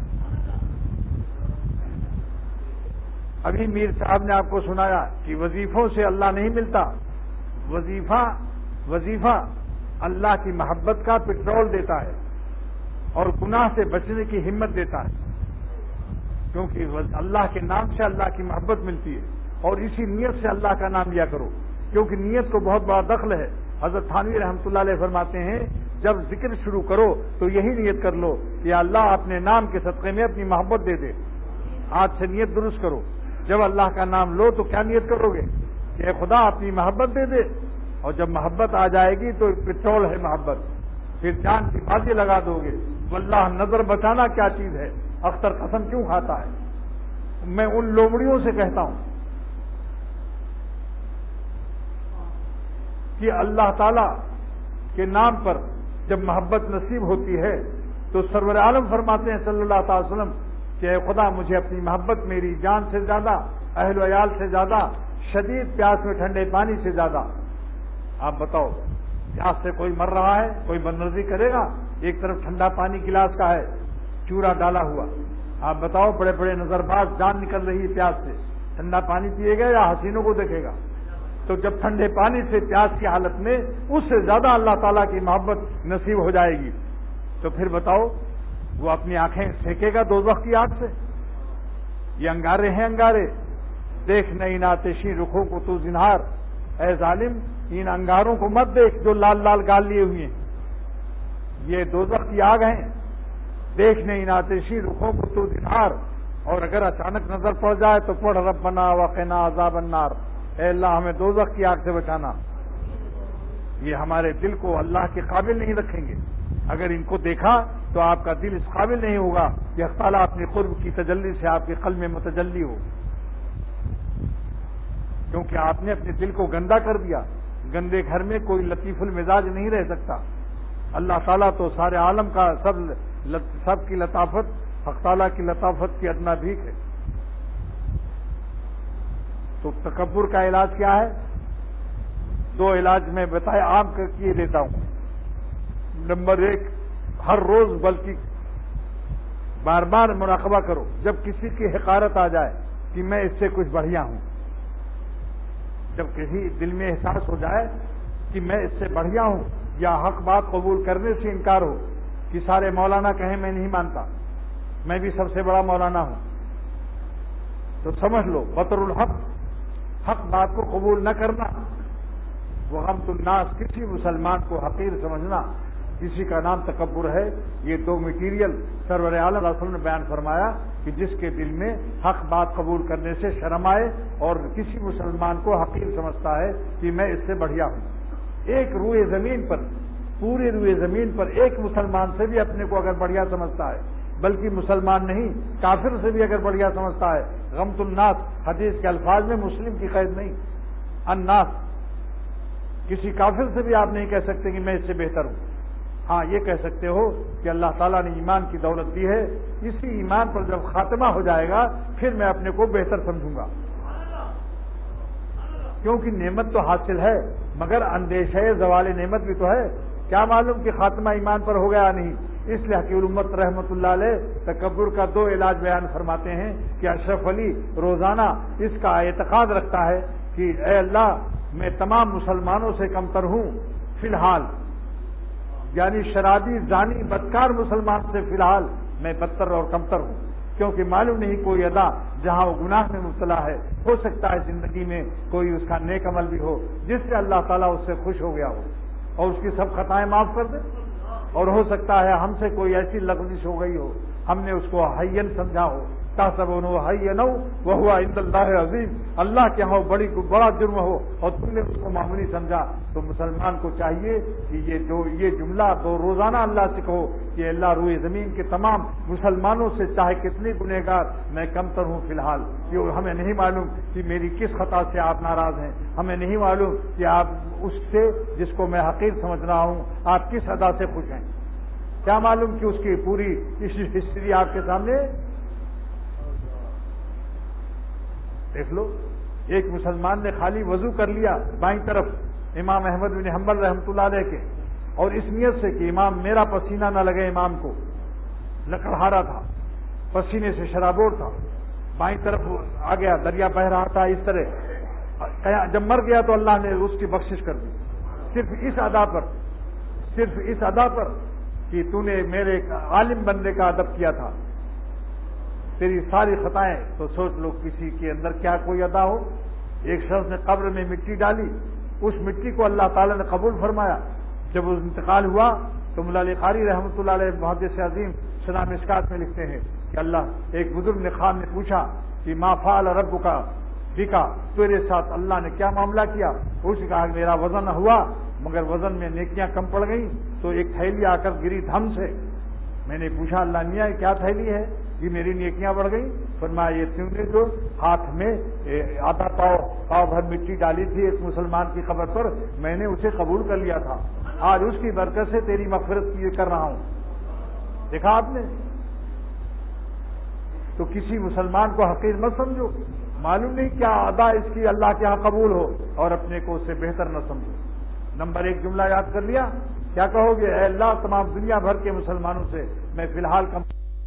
ابھی میر صاحب نے آپ کو سنایا کہ وظیفوں سے اللہ نہیں ملتا. وظیفہ وظیفہ اللہ کی محبت کا پٹرول دیتا ہے اور گناہ سے بچنے کی ہمت دیتا ہے، کیونکہ اللہ کے نام سے اللہ کی محبت ملتی ہے. اور اسی نیت سے اللہ کا نام لیا کرو، کیونکہ نیت کو بہت بڑا دخل ہے۔ حضرت تھانوی رحمۃ اللہ علیہ فرماتے ہیں جب ذکر شروع کرو تو یہی نیت کر لو کہ اللہ اپنے نام کے صدقے میں اپنی محبت دے دے۔ آج سے نیت درست کرو، جب اللہ کا نام لو تو کیا نیت کرو گے کہ اے خدا اپنی محبت دے دے، اور جب محبت آ جائے گی تو پٹرول ہے محبت، پھر جان کی بازی لگا دو گے۔ واللہ نظر بچانا کیا چیز ہے، اختر قسم کیوں کھاتا ہے؟ میں ان لومڑیوں سے کہتا ہوں کہ اللہ تعالی کے نام پر جب محبت نصیب ہوتی ہے تو سرور عالم فرماتے ہیں صلی اللہ تعالی وسلم کہ اے خدا مجھے اپنی محبت میری جان سے زیادہ، اہل و عیال سے زیادہ، شدید پیاس میں ٹھنڈے پانی سے زیادہ۔ آپ بتاؤ، پیاس سے کوئی مر رہا ہے، کوئی بدمرضی کرے گا؟ ایک طرف ٹھنڈا پانی گلاس کا ہے، چورا ڈالا ہوا، آپ بتاؤ بڑے بڑے نظر باز، جان نکل رہی ہے پیاس سے، ٹھنڈا پانی پیے گا یا حسینوں کو دیکھے گا؟ تو جب ٹھنڈے پانی سے پیاس کی حالت میں اس سے زیادہ اللہ تعالیٰ کی محبت نصیب ہو جائے گی تو پھر بتاؤ وہ اپنی آنکھیں سینکے گا دوزخ کی آگ سے؟ یہ انگارے ہیں انگارے، دیکھ نہ ان آتشی رخوں کو تو زنہار، اے ظالم ان انگاروں کو مت دیکھ جو لال لال گال لیے ہوئے ہیں، یہ دوزخ کی آگ ہیں، دیکھ نہ ان آتشی رخوں کو تو زنہار۔ اور اگر اچانک نظر پڑ جائے تو پڑھ ربنا وقنا عذاب النار، اے اللہ ہمیں دوزخ کی آگ سے بچانا۔ یہ ہمارے دل کو اللہ کے قابل نہیں رکھیں گے، اگر ان کو دیکھا تو آپ کا دل اس قابل نہیں ہوگا کہ اللہ تعالیٰ اپنی قرب کی تجلی سے آپ کے قلب میں متجلی ہو، کیونکہ آپ نے اپنے دل کو گندا کر دیا۔ گندے گھر میں کوئی لطیف المزاج نہیں رہ سکتا۔ اللہ تعالیٰ تو سارے عالم کا سب سب کی لطافت حق تعالیٰ کی لطافت کی ادنا بھیک ہے۔ تو تکبر کا علاج کیا ہے؟ دو علاج میں بتائے عام کر کے دیتا ہوں۔ نمبر ایک، ہر روز بلکہ بار بار مراقبہ کرو، جب کسی کی حقارت آ جائے کہ میں اس سے کچھ بڑھیا ہوں، جب کسی دل میں احساس ہو جائے کہ میں اس سے بڑھیا ہوں، یا حق بات قبول کرنے سے انکار ہو کہ سارے مولانا کہیں میں نہیں مانتا، میں بھی سب سے بڑا مولانا ہوں، تو سمجھ لو بطر الحق، حق بات کو قبول نہ کرنا، وہ غمت الناس، کسی مسلمان کو حقیر سمجھنا، کسی کا نام تکبر ہے۔ یہ دو میٹیریل سرور عالم صلی اللہ علیہ وسلم نے بیان فرمایا کہ جس کے دل میں حق بات قبول کرنے سے شرم آئے اور کسی مسلمان کو حقیر سمجھتا ہے کہ میں اس سے بڑھیا ہوں۔ ایک روئے زمین پر، پورے روئے زمین پر ایک مسلمان سے بھی اپنے کو اگر بڑھیا سمجھتا ہے، بلکہ مسلمان نہیں کافر سے بھی اگر بڑھیا سمجھتا ہے، غمت الناس حدیث کے الفاظ میں مسلم کی قید نہیں، الناس، کسی کافر سے بھی آپ نہیں کہہ سکتے کہ میں اس سے بہتر ہوں۔ ہاں یہ کہہ سکتے ہو کہ اللہ تعالیٰ نے ایمان کی دولت دی ہے، اسی ایمان پر جب خاتمہ ہو جائے گا پھر میں اپنے کو بہتر سمجھوں گا، کیونکہ نعمت تو حاصل ہے مگر اندیشہ زوال نعمت بھی تو ہے، کیا معلوم کہ خاتمہ ایمان پر ہو گیا نہیں۔ اس لیے حکیم الامت رحمۃ اللہ علیہ تکبر کا دو علاج بیان فرماتے ہیں کہ اشرف علی روزانہ اس کا اعتقاد رکھتا ہے کہ اے اللہ میں تمام مسلمانوں سے کمتر ہوں فی الحال، یعنی شرابی زانی بدکار مسلمان سے فی الحال میں بدتر اور کمتر ہوں، کیونکہ معلوم نہیں کوئی ادا جہاں وہ گناہ میں مبتلا ہے، ہو سکتا ہے زندگی میں کوئی اس کا نیک عمل بھی ہو جس سے اللہ تعالیٰ اس سے خوش ہو گیا ہو اور اس کی سب خطائیں معاف کر دے، اور ہو سکتا ہے ہم سے کوئی ایسی لغزش ہو گئی ہو، ہم نے اس کو حین سمجھا ہو، تحسبونه هينا وهو عند الله عظیم، اللہ کے ہاں بڑی بڑا جرم ہو اور تم نے اس کو معمولی سمجھا۔ تو مسلمان کو چاہیے کہ یہ جو یہ جملہ تو روزانہ اللہ سے کہو کہ اللہ روئے زمین کے تمام مسلمانوں سے چاہے کتنی گنہگار میں کمتر ہوں فی الحال، کہ ہمیں نہیں معلوم کہ میری کس خطا سے آپ ناراض ہیں، ہمیں نہیں معلوم کہ آپ اس سے جس کو میں حقیر سمجھ رہا ہوں آپ کس ادا سے خوش ہیں، کیا معلوم کہ اس کی پوری ہسٹری آپ کے سامنے دیکھ لو۔ ایک مسلمان نے خالی وضو کر لیا بائیں طرف امام احمد بن حنبل رحمۃ اللہ علیہ کے، اور اس نیت سے کہ امام میرا پسینہ نہ لگے، امام کو لکڑہارا تھا، پسینے سے شرابور تھا، بائیں طرف آ گیا، دریا بہ رہا تھا، اس طرح جب مر گیا تو اللہ نے اس کی بخشش کر دی، صرف اس ادا پر صرف اس ادا پر کہ تو نے میرے عالم بننے کا ادب کیا تھا، تیری ساری خطائیں، تو سوچ لو کسی کے اندر کیا کوئی ادا ہو ایک شخص نے قبر میں مٹی ڈالی، اس مٹی کو اللہ تعالیٰ نے قبول فرمایا۔ جب وہ انتقال ہوا تو مولا علی قاری رحمۃ اللہ علیہ محدث عظیم شرح مشکات میں لکھتے ہیں کہ اللہ ایک بزرگ نے خواب میں پوچھا کہ ما فعل ربک بکا، تیرے ساتھ اللہ نے کیا معاملہ کیا؟ اس نے کہا کہ میرا وزن ہوا مگر وزن میں نیکیاں کم پڑ گئیں، تو ایک تھیلی آ کر گری دھم سے۔ میں نے پوچھا اللہ میاں یہ کیا تھیلی ہے؟ یہ میری نیکیاں بڑھ گئیں۔ فرمایا یہ تم نے جو ہاتھ میں آدھا پاؤ پاؤ بھر مٹی ڈالی تھی ایک مسلمان کی قبر پر، میں نے اسے قبول کر لیا تھا، آج اس کی برکت سے تیری مغفرت کیے کر رہا ہوں۔ دیکھا آپ نے؟ تو کسی مسلمان کو حقیر مت سمجھو، معلوم نہیں کیا ادا اس کی اللہ کے ہاں قبول ہو، اور اپنے کو اس سے بہتر نہ سمجھو۔ نمبر ایک جملہ یاد کر لیا، کیا کہو گے؟ اے اللہ تمام دنیا بھر کے مسلمانوں سے میں فی الحال کم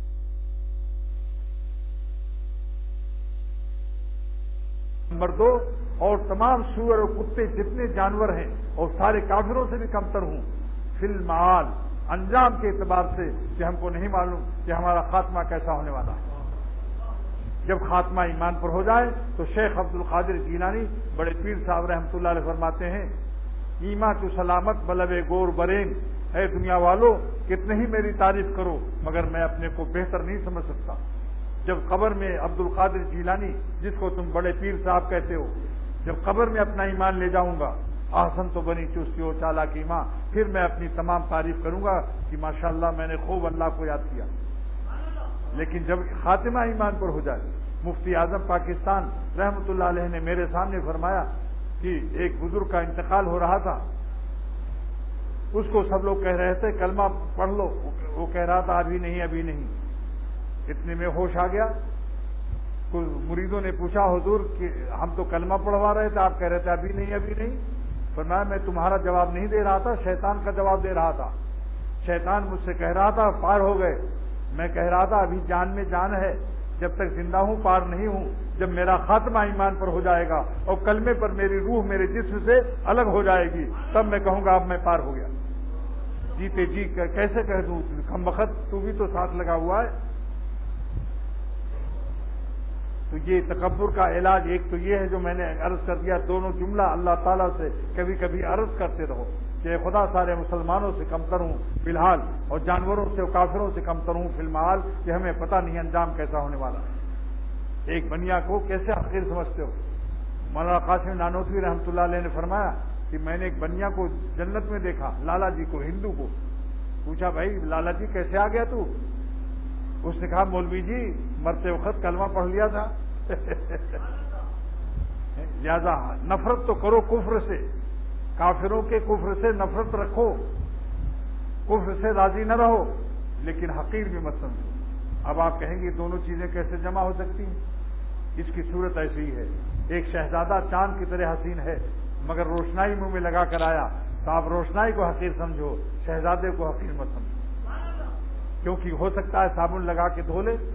نمبر دو، اور تمام سور اور کتے جتنے جانور ہیں اور سارے کافروں سے بھی کمتر ہوں فی المعال، انجام کے اعتبار سے، کہ ہم کو نہیں معلوم کہ ہمارا خاتمہ کیسا ہونے والا ہے۔ جب خاتمہ ایمان پر ہو جائے تو شیخ عبد القادر جیلانی بڑے پیر صاحب رحمۃ اللہ علیہ فرماتے ہیں ایما تو سلامت بلب گور برین، اے دنیا والو کتنے ہی میری تعریف کرو مگر میں اپنے کو بہتر نہیں سمجھ سکتا۔ جب قبر میں عبد القادر جیلانی جس کو تم بڑے پیر صاحب کہتے ہو، جب قبر میں اپنا ایمان لے جاؤں گا، آسن تو بنی چستی ہو چالا کی ماں، پھر میں اپنی تمام تعریف کروں گا کہ ماشاءاللہ میں نے خوب اللہ کو یاد کیا۔ لیکن جب خاتمہ ایمان پر ہو جائے، مفتی اعظم پاکستان رحمۃ اللہ علیہ نے میرے سامنے فرمایا کہ ایک بزرگ کا انتقال ہو رہا تھا، اس کو سب لوگ کہہ رہے تھے کلمہ پڑھ لو، وہ کہہ رہا تھا ابھی نہیں ابھی نہیں۔ اتنے میں ہوش آ گیا، کچھ مریدوں نے پوچھا حضور کہ ہم تو کلمہ پڑھوا رہے تھے، آپ کہہ رہے تھے ابھی نہیں ابھی نہیں۔ فرمایا میں تمہارا جواب نہیں دے رہا تھا، شیطان کا جواب دے رہا تھا۔ شیطان مجھ سے کہہ رہا تھا پار ہو گئے، میں کہہ رہا تھا ابھی جان میں جان ہے، جب تک زندہ ہوں پار نہیں ہوں۔ جب میرا خاتمہ ایمان پر ہو جائے گا اور کلمے پر میری روح میرے جسم سے الگ ہو جائے گی، تب میں کہوں گا اب میں پار ہو گیا۔ جیتے جی کیسے کہہ دوں، کم وقت تو بھی تو ساتھ لگا ہوا ہے۔ تو یہ تکبر کا علاج ایک تو یہ ہے جو میں نے عرض کر دیا، دونوں جملہ اللہ تعالیٰ سے کبھی کبھی عرض کرتے رہو کہ خدا سارے مسلمانوں سے کمتر ہوں فی الحال، اور جانوروں سے اور کافروں سے کمتر ہوں فی المحال، کہ ہمیں پتہ نہیں انجام کیسا ہونے والا ہے۔ ایک بنیا کو کیسے حقیر سمجھتے ہو؟ مولانا قاسم نانوتوی رحمۃ اللہ علیہ نے فرمایا کہ میں نے ایک بنیا کو جنت میں دیکھا، لالا جی کو، ہندو کو۔ پوچھا بھائی لالا جی کیسے آ گیا تو؟ اس نے کہا مولوی جی مرتے وقت کلمہ پڑھ لیا تھا۔ لہذا نفرت تو کرو کفر سے، کافروں کے کفر سے نفرت رکھو، کفر سے راضی نہ رہو، لیکن حقیر بھی مت سمجھو۔ اب آپ کہیں گے دونوں چیزیں کیسے جمع ہو سکتی ہیں؟ اس کی صورت ایسی ہی ہے، ایک شہزادہ چاند کی طرح حسین ہے مگر روشنائی منہ میں لگا کر آیا، تو آپ روشنائی کو حقیر سمجھو، شہزادے کو حقیر مت سمجھو، کیونکہ ہو سکتا ہے صابن لگا کے دھو لے،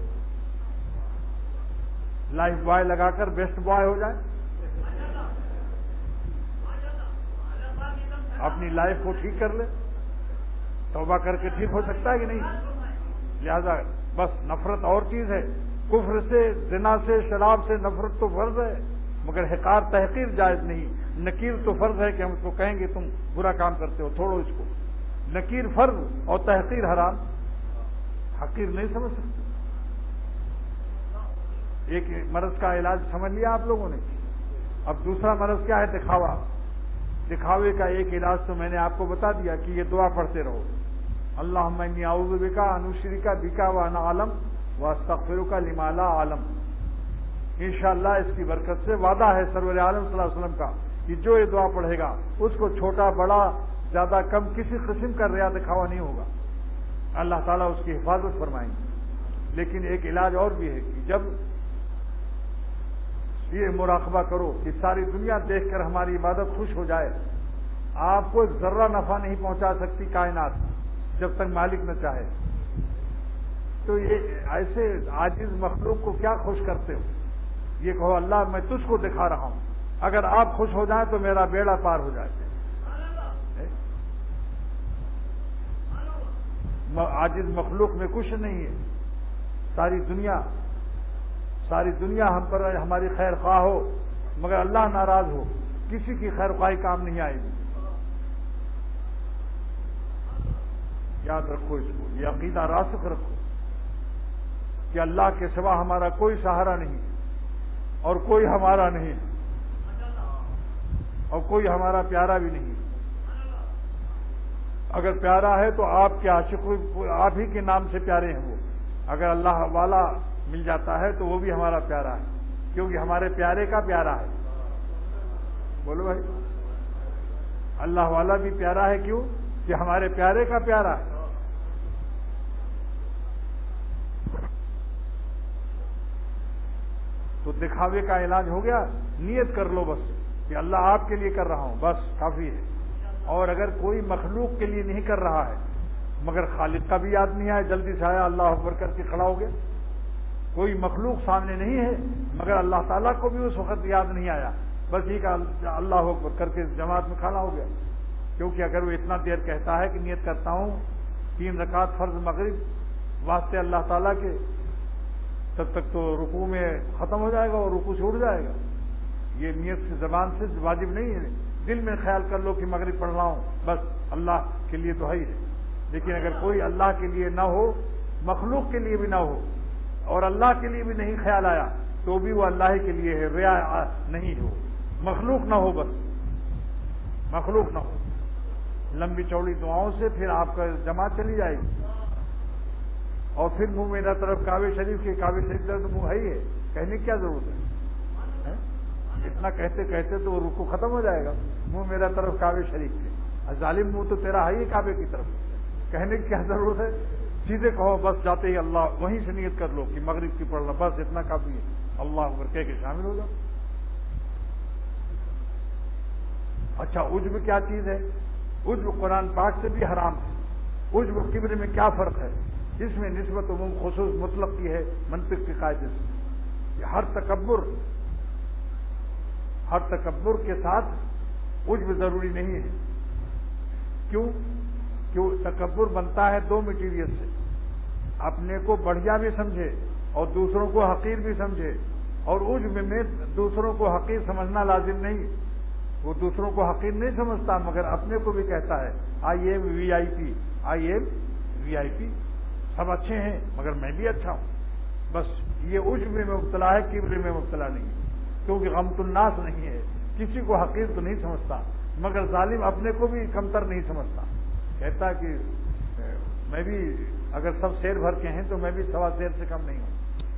لائف بوائے لگا کر بیسٹ بوائے ہو جائے، اپنی لائف کو ٹھیک کر لے، توبہ کر کے ٹھیک ہو سکتا ہے کہ نہیں؟ لہذا بس نفرت اور چیز ہے، کفر سے، زنا سے، شراب سے نفرت تو فرض ہے مگر حقار تحقیر جائز نہیں۔ نکیر تو فرض ہے کہ ہم اس کو کہیں گے تم برا کام کرتے ہو، چھوڑو اس کو، نکیر فرض اور تحقیر حرام، حقیر نہیں سمجھ سکتے۔ ایک مرض کا علاج سمجھ لیا آپ لوگوں نے، اب دوسرا مرض کیا ہے؟ دکھاوا۔ دکھاوے کا ایک علاج تو میں نے آپ کو بتا دیا کہ یہ دعا پڑھتے رہو، اللہم انی اعوذ بک ان اشرک بک وانا اعلم واستغفرک لما لا اعلم۔ انشاءاللہ اس کی برکت سے وعدہ ہے سرور عالم صلی اللہ علیہ وسلم کا کہ جو یہ دعا پڑھے گا اس کو چھوٹا بڑا زیادہ کم کسی قسم کا ریا دکھاوا نہیں ہوگا، اللہ تعالیٰ اس کی حفاظت فرمائیں گے۔ لیکن ایک علاج اور بھی ہے کہ جب یہ مراقبہ کرو کہ ساری دنیا دیکھ کر ہماری عبادت خوش ہو جائے، آپ کو ذرہ نفع نہیں پہنچا سکتی کائنات جب تک مالک نہ چاہے، تو یہ ایسے عاجز مخلوق کو کیا خوش کرتے ہو؟ یہ کہو اللہ میں تجھ کو دکھا رہا ہوں، اگر آپ خوش ہو جائیں تو میرا بیڑا پار ہو جائے۔ عاجز مخلوق میں کچھ نہیں ہے، ساری دنیا ساری دنیا ہم پر ہماری خیر خواہ ہو مگر اللہ ناراض ہو کسی کی خیر خواہی کام نہیں آئے گی. یاد رکھو اس کو، یہ عقیدہ راسخ رکھو کہ اللہ کے سوا ہمارا کوئی سہارا نہیں اور کوئی ہمارا نہیں اور کوئی ہمارا پیارا بھی نہیں. اگر پیارا ہے تو آپ کے عاشق آپ ہی کے نام سے پیارے ہیں وہ. اگر اللہ والا مل جاتا ہے تو وہ بھی ہمارا پیارا ہے، کیونکہ ہمارے پیارے کا پیارا ہے. بولو بھائی، اللہ والا بھی پیارا ہے، کیوں کہ ہمارے پیارے کا پیارا ہے. تو دکھاوے کا علاج ہو گیا، نیت کر لو بس کہ اللہ آپ کے لیے کر رہا ہوں، بس کافی ہے. اور اگر کوئی مخلوق کے لیے نہیں کر رہا ہے مگر خالق کا بھی یاد نہیں آیا، جلدی سے آیا اللہ اکبر کر کے کھڑا ہو گیا. کوئی مخلوق سامنے نہیں ہے مگر اللہ تعالیٰ کو بھی اس وقت یاد نہیں آیا، بس یہ کہ اللہ اکبر کر کے جماعت میں کھڑا ہو گیا. کیونکہ اگر وہ اتنا دیر کہتا ہے کہ نیت کرتا ہوں تین رکعت فرض مغرب واسطے اللہ تعالیٰ کے، تب تک تو رکوع میں ختم ہو جائے گا اور رکوع سے اٹھ جائے گا. یہ نیت سے زبان سے واجب نہیں ہے. دل میں خیال کر لو کہ مغرب پڑھ رہا ہوں، بس اللہ کے لیے تو ہے ہی ہے. لیکن اگر کوئی اللہ کے لیے نہ ہو، مخلوق کے لیے بھی نہ ہو اور اللہ کے لیے بھی نہیں خیال آیا تو بھی وہ اللہ کے لیے ہے، ریا نہیں ہو، مخلوق نہ ہو، بس مخلوق نہ ہو. لمبی چوڑی دعاؤں سے پھر آپ کا جماعت چلی جائے گی. اور پھر منہ میرا طرف کعبے شریف کے کعبے شریف طرف تو منہ ہے ہی ہے، کہنے کی کیا ضرورت ہے؟ اتنا کہتے کہتے تو وہ رکوع ختم ہو جائے گا. منہ میرا طرف کعبے شریف کے، ظالم منہ تو تیرا ہے ہی کعبے کی طرف، کہنے کی کیا ضرورت ہے؟ سیدھے کہو بس، جاتے ہی اللہ وہیں سے نیت کر لو کہ مغرب کی پڑھنا، بس اتنا کافی ہے. اللہ اکبر کہہ کے شامل ہو جاؤ. اچھا، عجب کیا چیز ہے؟ عجب قرآن پاک سے بھی حرام ہے. عجب و کبر میں کیا فرق ہے؟ اس میں نسبت عموم خصوص مطلق کی ہے منطق کے قاعدے سے. کہ ہر تکبر ہر تکبر کے ساتھ عجب ضروری نہیں ہے. کیوں؟ کیوں تکبر بنتا ہے دو مٹیریل سے، اپنے کو بڑھیا بھی سمجھے اور دوسروں کو حقیر بھی سمجھے. اور عجب میں دوسروں کو حقیر سمجھنا لازم نہیں، وہ دوسروں کو حقیر نہیں سمجھتا مگر اپنے کو بھی کہتا ہے I am we I P, I am وی آئی پی، سب اچھے ہیں مگر میں بھی اچھا ہوں. بس یہ عجب میں مبتلا ہے، کبر میں مبتلا نہیں ہے. کیونکہ غمت الناس نہیں ہے، کسی کو حقیر تو نہیں سمجھتا مگر ظالم اپنے کو بھی کمتر نہیں سمجھتا. کہتا کہ میں بھی اگر سب شیر بھر کے ہیں تو میں بھی سوا شیر سے کم نہیں ہوں.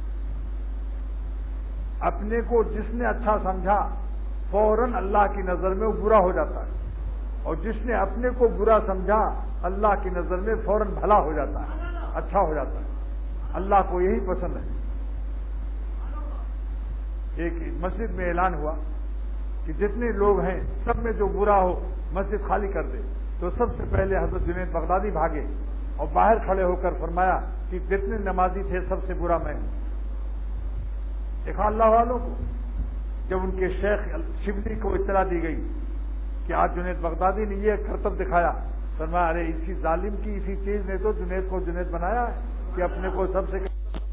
اپنے کو جس نے اچھا سمجھا فوراً اللہ کی نظر میں وہ برا ہو جاتا ہے، اور جس نے اپنے کو برا سمجھا اللہ کی نظر میں فوراً بھلا ہو جاتا ہے، اچھا ہو جاتا ہے. اللہ کو یہی پسند ہے. ایک مسجد میں اعلان ہوا کہ جتنے لوگ ہیں سب میں جو برا ہو مسجد خالی کر دے. تو سب سے پہلے حضرت جنید بغدادی بھاگے اور باہر کھڑے ہو کر فرمایا کہ جتنے نمازی تھے سب سے برا میں ہوں. دیکھا اللہ والوں کو، جب ان کے شیخ شبلی کو اطلاع دی گئی کہ آج جنید بغدادی نے یہ کرتب دکھایا، فرمایا ارے اسی ظالم کی اسی چیز نے تو جنید کو جنید بنایا ہے کہ اپنے کو سب سے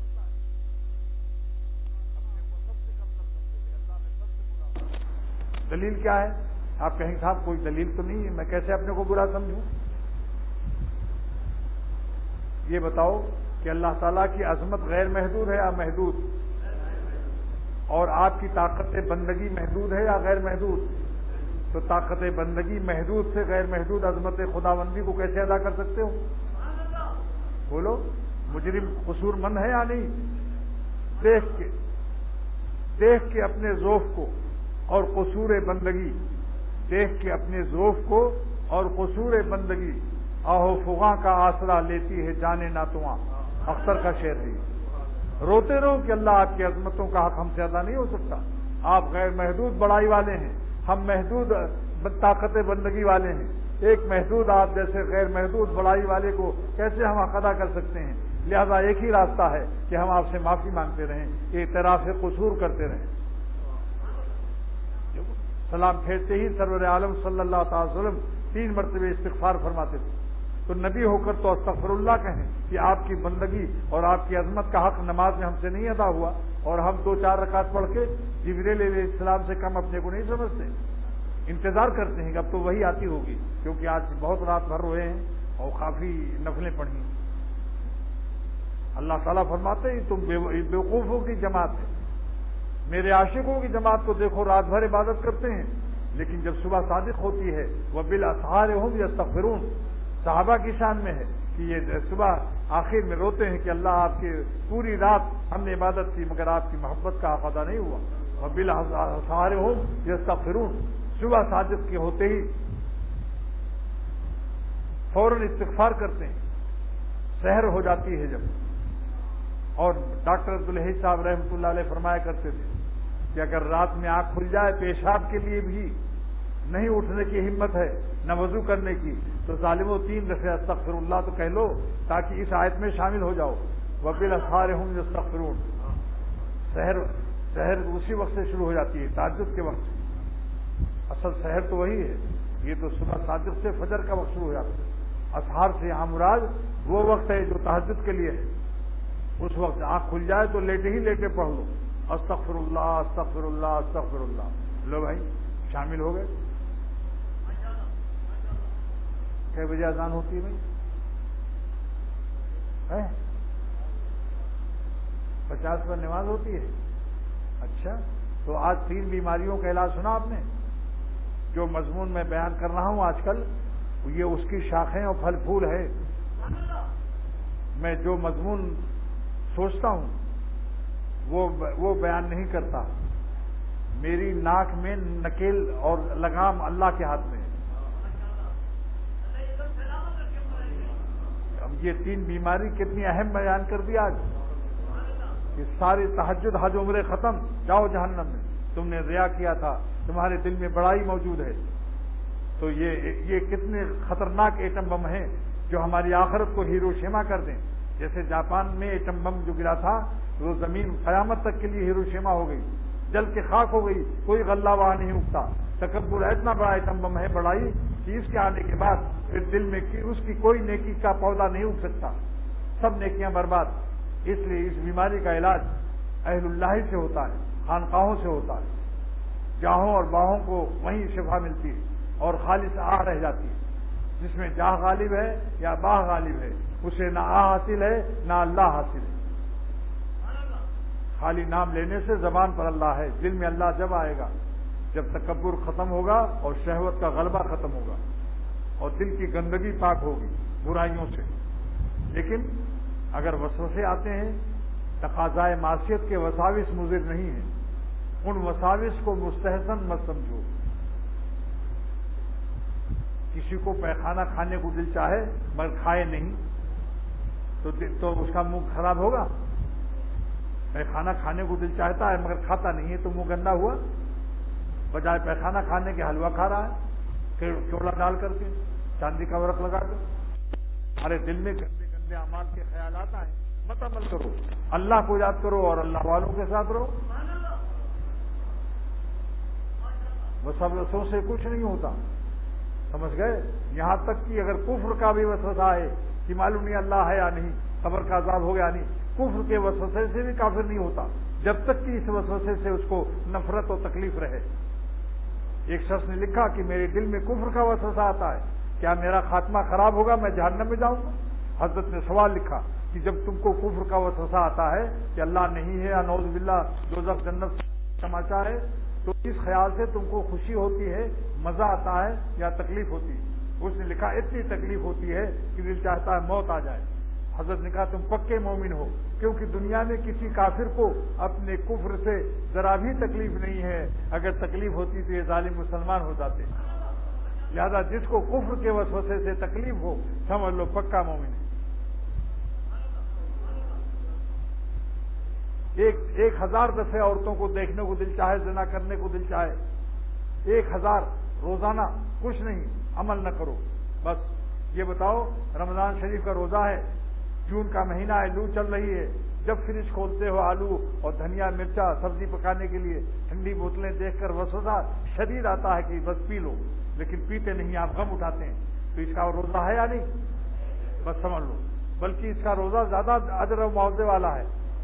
دلیل کیا ہے؟ آپ کہیں صاحب کوئی دلیل تو نہیں ہے، میں کیسے اپنے کو برا سمجھوں؟ یہ بتاؤ کہ اللہ تعالیٰ کی عظمت غیر محدود ہے یا محدود؟ اور آپ کی طاقت بندگی محدود ہے یا غیر محدود؟ تو طاقت بندگی محدود سے غیر محدود عظمت خداوندی کو کیسے ادا کر سکتے ہو؟ بولو، مجرم قصور مند ہے یا نہیں؟ دیکھ کے دیکھ کے اپنے ذوف کو اور قصور بندگی، دیکھ کے اپنے ذوف کو اور قصور بندگی، آہو فغاں کا آسرا لیتی ہے جانے نہ تواں، اختر کا شعر ہے. روتے رہو کہ اللہ آپ کی عظمتوں کا حق ہم سے ادا نہیں ہو سکتا. آپ غیر محدود بڑائی والے ہیں، ہم محدود طاقت بندگی والے ہیں. ایک محدود آپ جیسے غیر محدود بڑائی والے کو کیسے ہم حق ادا کر سکتے ہیں؟ لہذا ایک ہی راستہ ہے کہ ہم آپ سے معافی مانگتے رہیں، اعتراف قصور کرتے رہیں. سلام پھیرتے ہی سرور عالم صلی اللہ تعالی وسلم تین مرتبہ استغفار فرماتے تھے. تو نبی ہو کر تو استغفر اللہ کہیں کہ آپ کی بندگی اور آپ کی عظمت کا حق نماز میں ہم سے نہیں ادا ہوا، اور ہم دو چار رکعت پڑھ کے جبریل علیہ السلام سے کم اپنے کو نہیں سمجھتے، انتظار کرتے ہیں کہ اب تو وہی آتی ہوگی، کیونکہ آج بہت رات بھر روئے ہیں اور کافی نفلیں پڑھی ہیں۔ اللہ تعالیٰ فرماتے ہیں تم بیوقوفوں کی جماعت ہے، میرے عاشقوں کی جماعت کو دیکھو رات بھر عبادت کرتے ہیں، لیکن جب صبح صادق ہوتی ہے وہ بالاسحار ہم یستغفرون، صحابہ کی شان میں ہے کہ یہ صبح آخر میں روتے ہیں کہ اللہ آپ کی پوری رات ہم نے عبادت کی مگر آپ کی محبت کا احاطہ نہیں ہوا، وہ بالاسحار ہم یستغفرون، صبح صادق کے ہوتے ہی فوراً استغفار کرتے ہیں، سحر ہو جاتی ہے جب۔ اور ڈاکٹر عبدالحی صاحب رحمۃ اللہ علیہ فرمایا کرتے تھے کہ اگر رات میں آنکھ کھل جائے پیشاب کے لیے بھی نہیں اٹھنے کی ہمت ہے نہ وضو کرنے کی، تو ظالموں تین دفعہ استغفر اللہ تو کہہ لو تاکہ اس آیت میں شامل ہو جاؤ، وبالاسحار هم یستغفرون۔ سحر سحر اسی وقت سے شروع ہو جاتی ہے، تہجد کے وقت سے۔ اصل سحر تو وہی ہے، یہ تو صبح صادق سے فجر کا وقت شروع ہو جاتا ہے۔ اسحار سے یہاں مراد وہ وقت ہے جو تہجد کے لیے ہے، اس وقت آنکھ کھل جائے تو لیٹے ہی لیٹے پڑھ لو استغفر اللہ استغفر اللہ استغفر اللہ۔ لو بھائی شامل ہو گئے۔ کئے بجے اذان ہوتی ہے بھائی؟ پچاس پر نماز ہوتی ہے؟ اچھا، تو آج تین بیماریوں کا علاج سنا آپ نے؟ جو مضمون میں بیان کر رہا ہوں آج کل یہ اس کی شاخیں اور پھل پھول ہے۔ میں جو مضمون سوچتا ہوں وہ وہ بیان نہیں کرتا، میری ناک میں نکیل اور لگام اللہ کے ہاتھ میں ہے۔ اب یہ تین بیماری کتنی اہم بیان کر دی آج کہ ساری تہجد حج عمرے ختم، جاؤ جہنم میں، تم نے ریا کیا تھا، تمہارے دل میں بڑائی موجود ہے۔ تو یہ یہ کتنے خطرناک ایٹم بم ہیں جو ہماری آخرت کو ہیروشیما کر دیں۔ جیسے جاپان میں ایٹم بم جو گرا تھا وہ زمین قیامت تک کے لیے ہیروشیما ہو گئی، جل کے خاک ہو گئی، کوئی غلہ وہاں نہیں اگتا۔ تکبر اتنا بڑا ایٹم بم ہے بڑائی کہ اس کے آنے کے بعد پھر دل میں اس کی کوئی نیکی کا پودا نہیں اگ سکتا، سب نیکیاں برباد۔ اس لیے اس بیماری کا علاج اہل اللہ سے ہوتا ہے، خانقاہوں سے ہوتا ہے، جاہوں اور باہوں کو وہیں شفا ملتی ہے اور خالص آہ رہ جاتی ہے۔ جس میں جاہ غالب ہے یا باہ غالب ہے اسے نہ آہ حاصل ہے نہ اللہ حاصل ہے۔ خالی نام لینے سے زبان پر اللہ ہے، دل میں اللہ جب آئے گا جب تکبر ختم ہوگا اور شہوت کا غلبہ ختم ہوگا اور دل کی گندگی پاک ہوگی برائیوں سے۔ لیکن اگر وسوسے آتے ہیں تقاضائے معصیت کے وساوس مضر نہیں ہیں، ان وساوس کو مستحسن مت سمجھو۔ کسی کو پیخانہ کھانے کو دل چاہے مگر کھائے نہیں تو تو اس کا منہ خراب ہوگا؟ پیخانہ کھانے کو دل چاہتا ہے مگر کھاتا نہیں ہے تو منہ گندا ہوا؟ بجائے پیخانہ کھانے کے حلوہ کھا رہا ہے چوڑا ڈال کر کے، چاندی کا ورق لگا کر۔ ہمارے دل میں گندے گندے اعمال کے خیالات آئیں، مت عمل کرو، اللہ کو یاد کرو اور اللہ والوں کے ساتھ رہو۔ وسوسوں سے کچھ نہیں ہوتا، سمجھ گئے؟ یہاں تک کہ اگر کفر کا بھی وسوسہ ہے کہ معلوم نہیں اللہ ہے یا نہیں، قبر کا عذاب ہو گیا نہیں، کفر کے وسوسے سے بھی کافر نہیں ہوتا جب تک کہ اس وسوسے سے اس کو نفرت و تکلیف رہے۔ ایک شخص نے لکھا کہ میرے دل میں کفر کا وسوسہ آتا ہے، کیا میرا خاتمہ خراب ہوگا، میں جہنم میں جاؤں گا؟ حضرت نے سوال لکھا کہ جب تم کو کفر کا وسوسہ آتا ہے کہ اللہ نہیں ہے، نعوذ باللہ دوزخ جنت سماچا ہے، تو اس خیال سے تم کو خوشی ہوتی ہے، مزہ آتا ہے یا تکلیف ہوتی ہے؟ اس نے لکھا اتنی تکلیف ہوتی ہے کہ دل چاہتا ہے موت آ جائے۔ حضرت نے کہا تم پکے مومن ہو، کیونکہ دنیا میں کسی کافر کو اپنے کفر سے ذرا بھی تکلیف نہیں ہے، اگر تکلیف ہوتی تو یہ ظالم مسلمان ہو جاتے۔ لہذا جس کو کفر کے وسوسے سے تکلیف ہو سمجھ لو پکا مومن ہے۔ ایک ایک ہزار دفعہ عورتوں کو دیکھنے کو دل چاہے، زنا کرنے کو دل چاہے، ایک ہزار روزانہ، کچھ نہیں، عمل نہ کرو۔ بس یہ بتاؤ رمضان شریف کا روزہ ہے، جون کا مہینہ ہے، لو چل رہی ہے، جب فریج کھولتے ہو آلو اور دھنیا مرچا سبزی پکانے کے لیے ٹھنڈی بوتلیں دیکھ کر وسوسہ شدید آتا ہے کہ بس پی لو، لیکن پیتے نہیں، آپ غم اٹھاتے ہیں، تو اس کا روزہ ہے یا نہیں؟ بس سمجھ لو، بلکہ اس کا روزہ زیادہ اجر و معاوضے والا ہے۔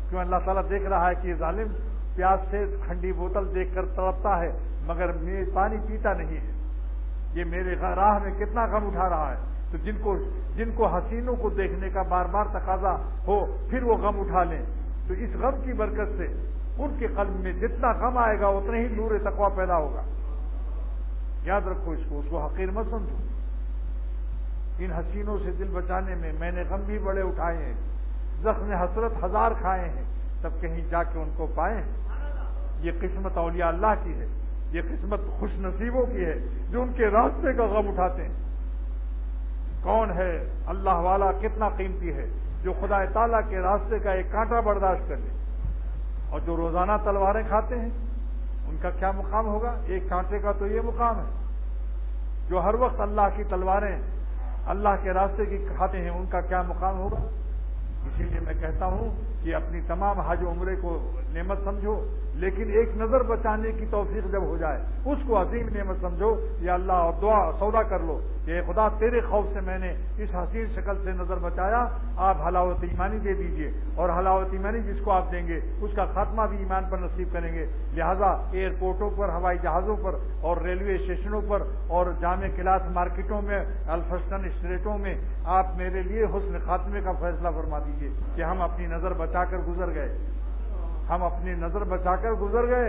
کیوں اللہ تعالیٰ دیکھ رہا ہے کہ یہ ظالم پیاس سے ٹھنڈی بوتل دیکھ کر تڑپتا ہے مگر پانی پیتا نہیں ہے، یہ میرے راہ میں کتنا غم اٹھا رہا ہے. تو جن کو جن کو حسینوں کو دیکھنے کا بار بار تقاضا ہو پھر وہ غم اٹھا لیں، تو اس غم کی برکت سے ان کے قلب میں جتنا غم آئے گا اتنا ہی نور تقویٰ پیدا ہوگا. یاد رکھو اس کو، اس کو حقیر مت سمجھو. ان حسینوں سے دل بچانے میں میں نے غم بھی بڑے اٹھائے ہیں، زخم حسرت ہزار کھائے ہیں، تب کہیں جا کے ان کو پائیں. یہ قسمت اولیاء اللہ کی ہے، یہ قسمت خوش نصیبوں کی ہے جو ان کے راستے کا غم اٹھاتے ہیں. کون ہے اللہ والا، کتنا قیمتی ہے جو خدا تعالیٰ کے راستے کا ایک کانٹا برداشت کر لے. اور جو روزانہ تلواریں کھاتے ہیں ان کا کیا مقام ہوگا؟ ایک کانٹے کا تو یہ مقام ہے. جو ہر وقت اللہ کی تلواریں اللہ کے راستے کی کھاتے ہیں ان کا کیا مقام ہوگا؟ اسی لیے میں کہتا ہوں کہ اپنی تمام حج و عمرے کو نعمت سمجھو، لیکن ایک نظر بچانے کی توفیق جب ہو جائے اس کو عظیم نعمت سمجھو. یا اللہ اور دعا سودا کر لو کہ خدا تیرے خوف سے میں نے اس حسین شکل سے نظر بچایا، آپ حلاوت ایمانی دے دیجئے، اور حلاوت ایمانی جس کو آپ دیں گے اس کا خاتمہ بھی ایمان پر نصیب کریں گے. لہذا ایئرپورٹوں پر، ہوائی جہازوں پر اور ریلوے اسٹیشنوں پر اور جامع کلاس مارکیٹوں میں، الفسٹن اسٹریٹوں میں آپ میرے لیے حسن خاتمے کا فیصلہ فرما دیجئے کہ ہم اپنی نظر بچا کر گزر گئے، ہم اپنی نظر بچا کر گزر گئے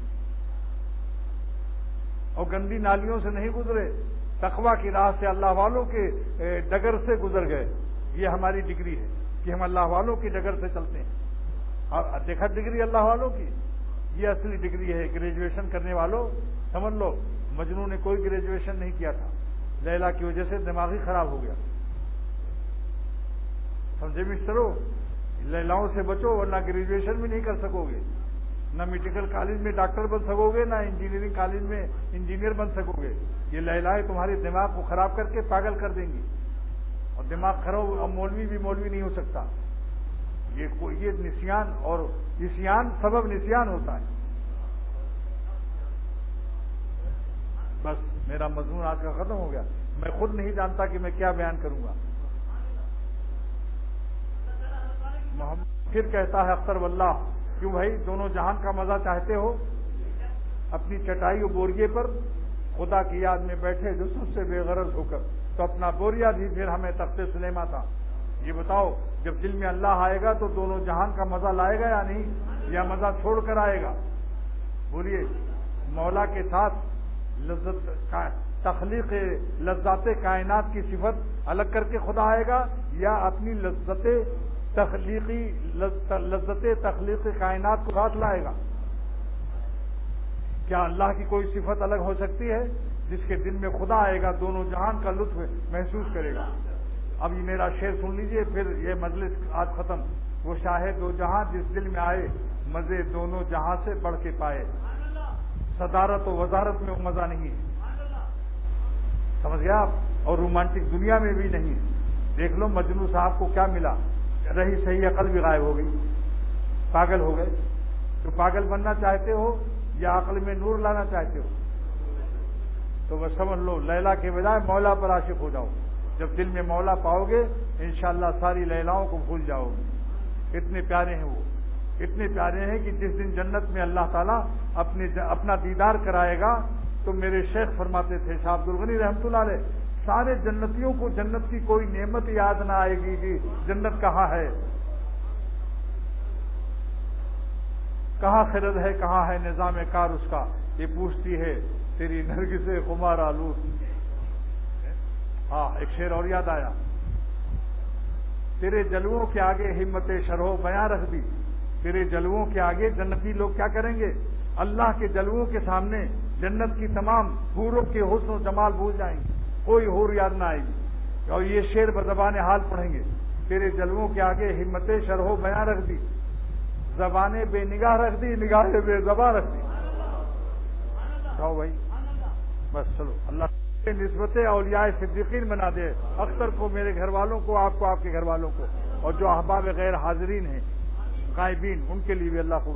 اور گندی نالیوں سے نہیں گزرے، تقویٰ کی راہ سے اللہ والوں کے ڈگر سے گزر گئے. یہ ہماری ڈگری ہے کہ ہم اللہ والوں کی ڈگر سے چلتے ہیں. اور دیکھا ڈگری اللہ والوں کی، یہ اصلی ڈگری ہے. گریجویشن کرنے والوں سمجھ لو مجنوں نے کوئی گریجویشن نہیں کیا تھا، لیلا کی وجہ سے دماغ ہی خراب ہو گیا. سمجھے مسٹرو؟ لیلاؤں سے بچو ورنہ گریجویشن بھی نہیں کر سکو گے، نہ میڈیکل کالج میں ڈاکٹر بن سکو گے، نہ انجینئرنگ کالج میں انجینئر بن سکو گے. یہ لیلائیں تمہارے دماغ کو خراب کر کے پاگل کر دیں گی، اور دماغ خراب اب مولوی بھی مولوی نہیں ہو سکتا. یہ یہ نسیان اور نسیان سبب نسیان ہوتا ہے. بس میرا مضمون آج کا ختم ہو گیا، میں خود نہیں جانتا کہ میں کیا بیان کروں گا. محمد پھر کہتا ہے اختر واللہ، کیوں بھائی دونوں جہان کا مزہ چاہتے ہو؟ اپنی چٹائی و بوریے پر خدا کی یاد میں بیٹھے جو سب سے بے غرض ہو کر، تو اپنا بوریا بھی پھر ہمیں تخت سلیما تھا. یہ بتاؤ جب دل میں اللہ آئے گا تو دونوں جہان کا مزہ لائے گا یا نہیں، یا مزہ چھوڑ کر آئے گا؟ بولیے. مولا کے ساتھ لذت تخلیق لذات کائنات کی صفت الگ کر کے خدا آئے گا، یا اپنی لذت تخلیقی لذت تخلیق کائنات کو ساتھ لائے گا؟ کیا اللہ کی کوئی صفت الگ ہو سکتی ہے؟ جس کے دل میں خدا آئے گا دونوں جہان کا لطف محسوس کرے گا. اب یہ میرا شعر سن لیجئے پھر یہ مجلس آج ختم. وہ شاہ دو جہاں جس دل میں آئے، مزے دونوں جہاں سے بڑھ کے پائے. صدارت و وزارت میں وہ مزہ نہیں ہے، سمجھ گیا آپ؟ اور رومانٹک دنیا میں بھی نہیں. دیکھ لو مجنوں صاحب کو کیا ملا، رہی صحیح عقل بھی غائب ہو گئی، پاگل ہو گئے. تو پاگل بننا چاہتے ہو یا عقل میں نور لانا چاہتے ہو؟ تو بس سمجھ لو لیلا کے بجائے مولا پر عاشق ہو جاؤ. جب دل میں مولا پاؤ گے انشاءاللہ ساری لیلاؤں کو بھول جاؤ گے. اتنے پیارے ہیں وہ، اتنے پیارے ہیں کہ جس دن جنت میں اللہ تعالیٰ اپنے اپنا دیدار کرائے گا تو میرے شیخ فرماتے تھے شاہ عبد الغنی رحمۃ اللہ علیہ، سارے جنتیوں کو جنت کی کوئی نعمت یاد نہ آئے گی کہ جنت کہاں ہے، کہاں خرد ہے، کہاں ہے نظام کار اس کا. یہ پوچھتی ہے تیری نرگس خمار آلود. ہاں ایک شعر اور یاد آیا، تیرے جلووں کے آگے ہمت شرح بیاں رکھ دی. تیرے جلووں کے آگے جنتی لوگ کیا کریں گے؟ اللہ کے جلووں کے سامنے جنت کی تمام حوروں کے حسن و جمال بھول جائیں گے، کوئی حور یاد نہ آئے گی. اور یہ شعر بزبان حال پڑھیں گے، تیرے جلووں کے آگے ہمت شرح بیاں رکھ دی، زبانیں بے نگاہ رکھ دی، نگاہیں بے زباں رکھ دی. اٹھاؤ بھائی بس چلو. اللہ نسبت اولیاء صدیقین بنا دے اختر کو، میرے گھر والوں کو، آپ کو، آپ کے گھر والوں کو، اور جو احباب غیر حاضرین ہیں غائبین ان کے لیے بھی اللہ خوش.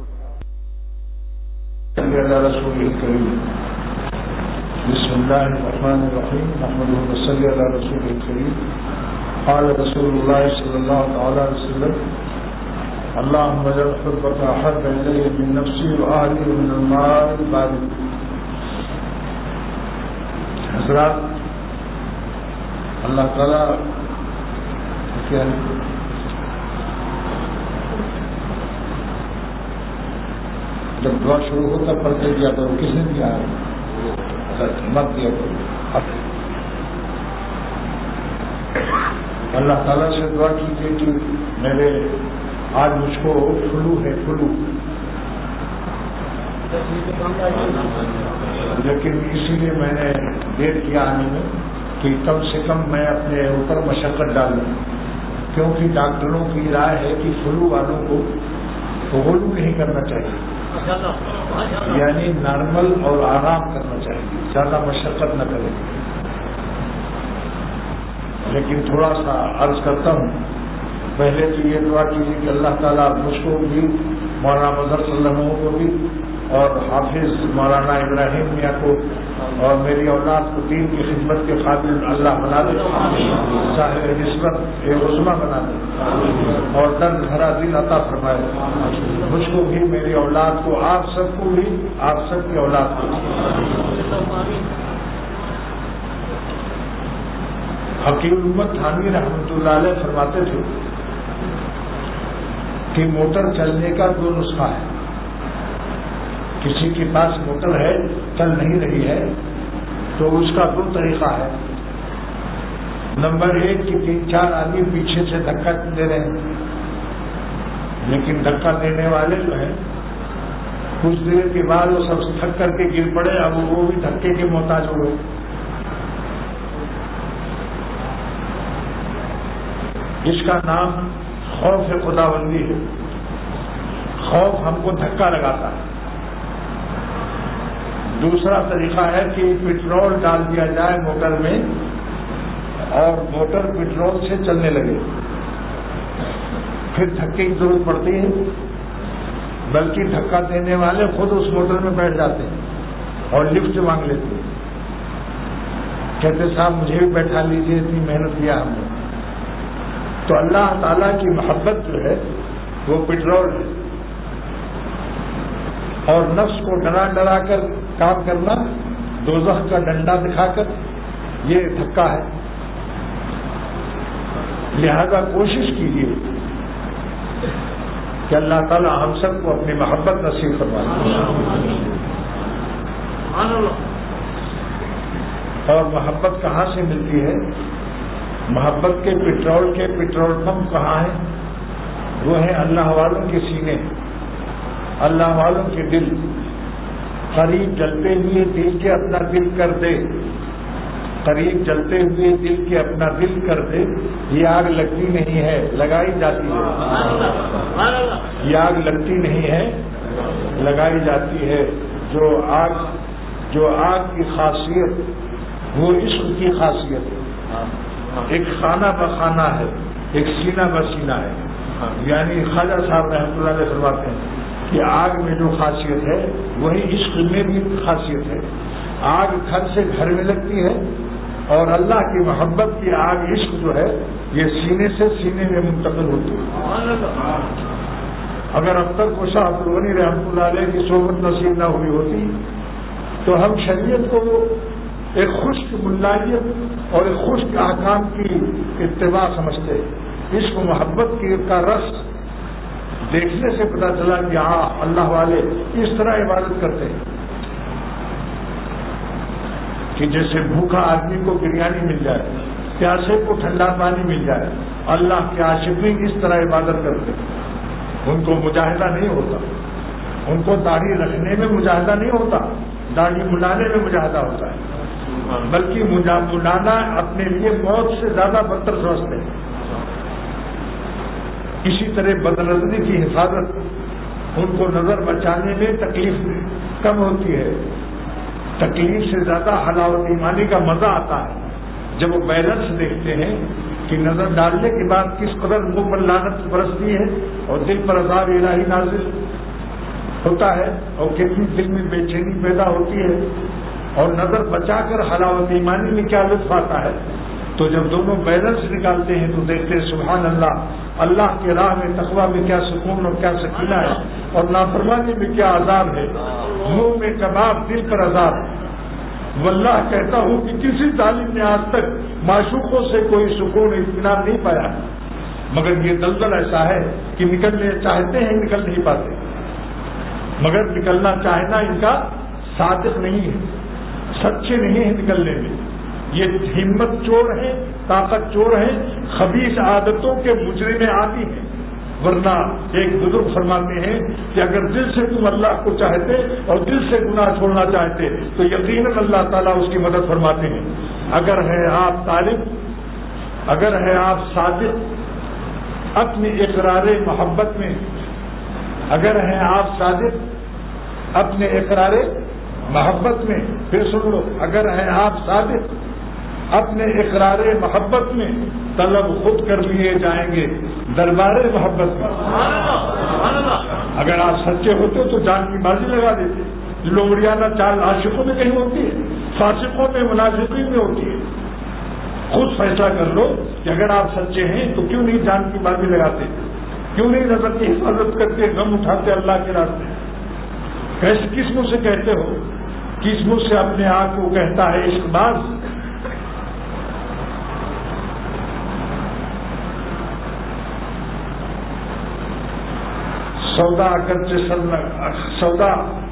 بسم اللہ الرحمن الرحیم. نحمده ونصلي على رسوله الكريم. قال رسول الله صلی اللہ تعالی علیہ وسلم اللهم اجعل حبك احب الي من نفسي واهلي ومن المال البارد. حضرات، اللہ تعالیٰ کیا جب دعا شروع ہوتا پڑھتے کیا کرو، کس نے کیا مت دیا کرو. اللہ تعالیٰ سے دعا کیجیے کہ میرے آج مجھ کو فلو ہے فلو لیکن اسی لیے میں نے دیر کیا آنے میں کہ کم سے کم میں اپنے اوپر مشقت ڈالوں، کیونکہ ڈاکٹروں کی رائے ہے کہ فلو والوں کو غلو نہیں کرنا چاہیے، یعنی نارمل اور آرام کرنا چاہیے، زیادہ مشقت نہ کریں. لیکن تھوڑا سا عرض کرتا ہوں، پہلے تو یہ دعا کیجیے کہ اللہ تعالیٰ مجھ کو بھی، مولانا مظہر صلی اللہ علیہ وسلم کو بھی، اور حافظ مولانا ابراہیم میاں کو اور میری اولاد کو دین کی خدمت کے قابل اللہ بنا دے، صاحب نسبت عظمیٰ بنا دے اور درد بھرا دل عطا فرمائے. مجھ کو بھی، میری اولاد کو، آپ سب کو بھی، آپ سب کی اولاد کو. حکیم امت تھانوی رحمۃ اللہ علیہ فرماتے تھے کہ موٹر چلنے کا دو نسخہ ہے. کسی کے پاس موٹر ہے، چل نہیں رہی ہے، تو اس کا دو طریقہ ہے. نمبر ایک کہ تین چار آدمی پیچھے سے دھکا دے رہے ہیں، لیکن دھکا دینے والے جو ہیں کچھ دیر کے بعد وہ سب تھک کر کے گر پڑے، اب وہ بھی دھکے کے محتاج ہو گئے. اس کا نام خوف خداوندی ہے. خوف ہم کو دھکا لگاتا ہے. دوسرا طریقہ ہے کہ پٹرول ڈال دیا جائے موٹر میں اور موٹر پٹرول سے چلنے لگے، پھر دھکے کی ضرورت پڑتی ہے، بلکہ دھکا دینے والے خود اس موٹر میں بیٹھ جاتے ہیں اور لفٹ مانگ لیتے ہیں. کہتے صاحب مجھے بھی بیٹھا لیجیے، اتنی محنت کیا ہم نے. تو اللہ تعالیٰ کی محبت جو ہے وہ پٹرول ہے، اور نفس کو ڈرا ڈرا کر کام کرنا، دوزخ کا ڈنڈا دکھا کر، یہ دھکا ہے. لہذا کوشش کیجیے کہ اللہ تعالیٰ ہم سب کو اپنی محبت نصیب فرمائے. اور محبت کہاں سے ملتی ہے؟ محبت کے پٹرول کے پٹرول پمپ کہاں ہیں؟ وہ ہیں اللہ والوں کے سینے، اللہ والوں کے دل. قریب جلتے ہوئے دل کے اپنا دل کر دے، قریب جلتے ہوئے دل کے اپنا دل کر دے. یہ آگ لگتی نہیں ہے، لگائی جاتی ہے. یہ آگ لگتی نہیں ہے، لگائی جاتی ہے. جو آگ جو آگ کی خاصیت وہ عشق کی خاصیت ہے. ایک خانہ بخانہ ہے، ایک سینہ بسینہ ہے. یعنی خواجہ صاحب رحمۃ اللہ علیہ فرماتے ہیں کہ آگ میں جو خاصیت ہے وہی عشق میں بھی خاصیت ہے. آگ گھر سے گھر میں لگتی ہے، اور اللہ کی محبت کی آگ عشق جو ہے یہ سینے سے سینے میں منتقل ہوتی ہے. اگر اب تک وہ شاہ عبدالغنی رحمۃ اللہ علیہ کی صحبت نصیب نہ ہوئی ہوتی تو ہم شریعت کو ایک خشک ملائیت اور ایک خشک احکام کی اتباع سمجھتے. عشق و محبت کی کا رس دیکھنے سے پتہ چلا کہ ہاں اللہ والے اس طرح عبادت کرتے ہیں کہ جیسے بھوکا آدمی کو بریانی مل جائے، پیاسے کو ٹھنڈا پانی مل جائے. اللہ کے عاشق بھی اس طرح عبادت کرتے ہیں. ان کو مجاہدہ نہیں ہوتا، ان کو داڑھی رکھنے میں مجاہدہ نہیں ہوتا، داڑھی ملانے میں مجاہدہ ہوتا ہے. بلکہ ملانا اپنے لیے موت سے زیادہ بدتر سمجھتے ہیں. اسی طرح بدنظری کی حفاظت، ان کو نظر بچانے میں تکلیف کم ہوتی ہے. تکلیف سے زیادہ حلاوت ایمانی کا مزہ آتا ہے جب وہ بیلنس دیکھتے ہیں کہ نظر ڈالنے کے بعد کس قدر منہ پر لعنت برستی ہے اور دل پر عذاب الہی نازل ہوتا ہے، اور کتنی دل میں بے چینی پیدا ہوتی ہے، اور نظر بچا کر حلاوت ایمانی میں کیا لطف آتا ہے. تو جب دونوں بیلنس نکالتے ہیں تو دیکھتے ہیں سبحان اللہ، اللہ کے راہ میں تقویٰ میں کیا سکون اور کیا سکینہ ہے، اور نافرمانی میں کیا عذاب ہے، منہ میں کباب دل پر عذاب ہے۔ واللہ کہتا ہوں کہ کسی طالب نے آج تک معشوقوں سے کوئی سکون اطمینان نہیں پایا، مگر یہ دلدل ایسا ہے کہ نکلنے چاہتے ہیں نکل نہیں پاتے، مگر نکلنا چاہنا ان کا صادق نہیں ہے، سچے نہیں ہیں نکلنے میں، یہ ہمت چور ہیں، طاقت چور ہیں، خبیث عادتوں کے مجرم عادی ہیں۔ ورنہ ایک بزرگ فرماتے ہیں کہ اگر دل سے تم اللہ کو چاہتے اور دل سے گناہ چھوڑنا چاہتے تو یقیناً اللہ تعالیٰ اس کی مدد فرماتے ہیں۔ اگر ہے آپ طالب، اگر ہے آپ صادق اپنی اقرار محبت میں، اگر ہیں آپ صادق اپنے اقرار محبت میں، پھر سن لو، اگر ہیں آپ صادق اپنے اقرار محبت میں، طلب خود کر لیے جائیں گے دربار محبت میں۔ اگر آپ سچے ہوتے تو جان کی بازی لگا دیتے۔ لومڑیانہ چال عاشقوں میں کہیں ہوتی ہے، فاسقوں میں، منافقین میں ہوتی ہے۔ خود فیصلہ کر لو کہ اگر آپ سچے ہیں تو کیوں نہیں جان کی بازی لگاتے، کیوں نہیں نظر کی حفاظت کر کے غم اٹھاتے اللہ کے راستے۔ کیسے کس منہ سے کہتے ہو، کس منہ سے اپنے آپ کو کہتا ہے عشق باز؟ سودا اگرچہ سر سودا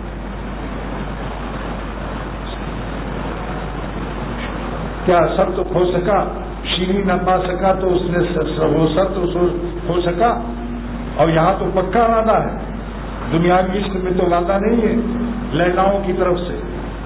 کیا سر تو کھو سکا، شیریں نہ پا سکا تو اس نے وہ سر تو کھو سکا، اور یہاں تو پکا وعدہ ہے، دنیاوی عشق میں تو وعدہ نہیں ہے لیلاؤں کی طرف سے۔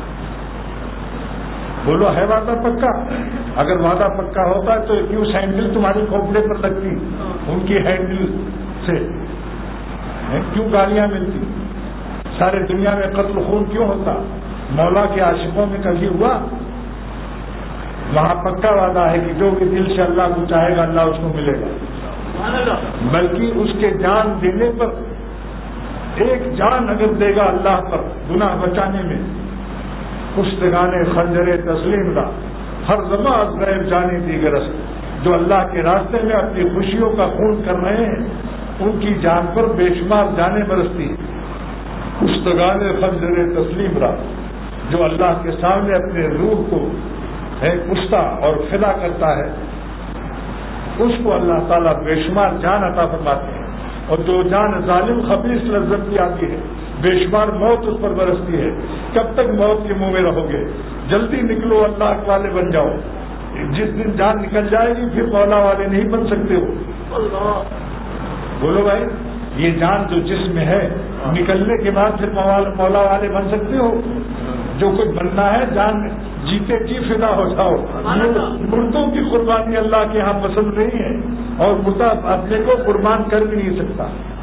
بولو ہے وعدہ پکا؟ اگر وعدہ پکا ہوتا ہے تو کیوں سینڈل تمہاری کھوپڑے پر لگتی، ان کی ہینڈل سے کیوں گالیاں ملتی، سارے دنیا میں قتل خون کیوں ہوتا؟ مولا کے عاشقوں میں کبھی ہوا؟ وہاں پکا وعدہ ہے کہ جو بھی دل سے اللہ کو چاہے گا اللہ اس کو ملے گا، بلکہ اس کے جان دینے پر، ایک جان اگر دے گا اللہ پر گناہ بچانے میں، کشتگانے خنجر تسلیم دا ہر زماں از غیب جانے دیگر است، جو اللہ کے راستے میں اپنی خوشیوں کا خون کر رہے ہیں ان کی جان پر بے شمار جانیں برستی ہیں۔ کشتگان خنجر تسلیم را، جو اللہ کے سامنے اپنے روح کو ہے کشتا اور فدا کرتا ہے، اس کو اللہ تعالیٰ بے شمار جان عطا فرماتے ہیں، اور جو جان ظالم خبیث لذت کی آتی ہے بے شمار موت اس پر برستی ہے۔ کب تک موت کے منہ میں رہو گے؟ جلدی نکلو، اللہ والے بن جاؤ، جس دن جان نکل جائے گی پھر مولا والے نہیں بن سکتے ہو۔ بولو بھائی، یہ جان جو جسم میں ہے نکلنے کے بعد پھر مولا والے بن سکتے ہو؟ جو کچھ بننا ہے جان جیتے جی فدا ہو جاؤ۔ مردوں کی قربانی اللہ کے ہاں پسند نہیں ہے، اور مردہ اپنے کو قربان کر بھی نہیں سکتا۔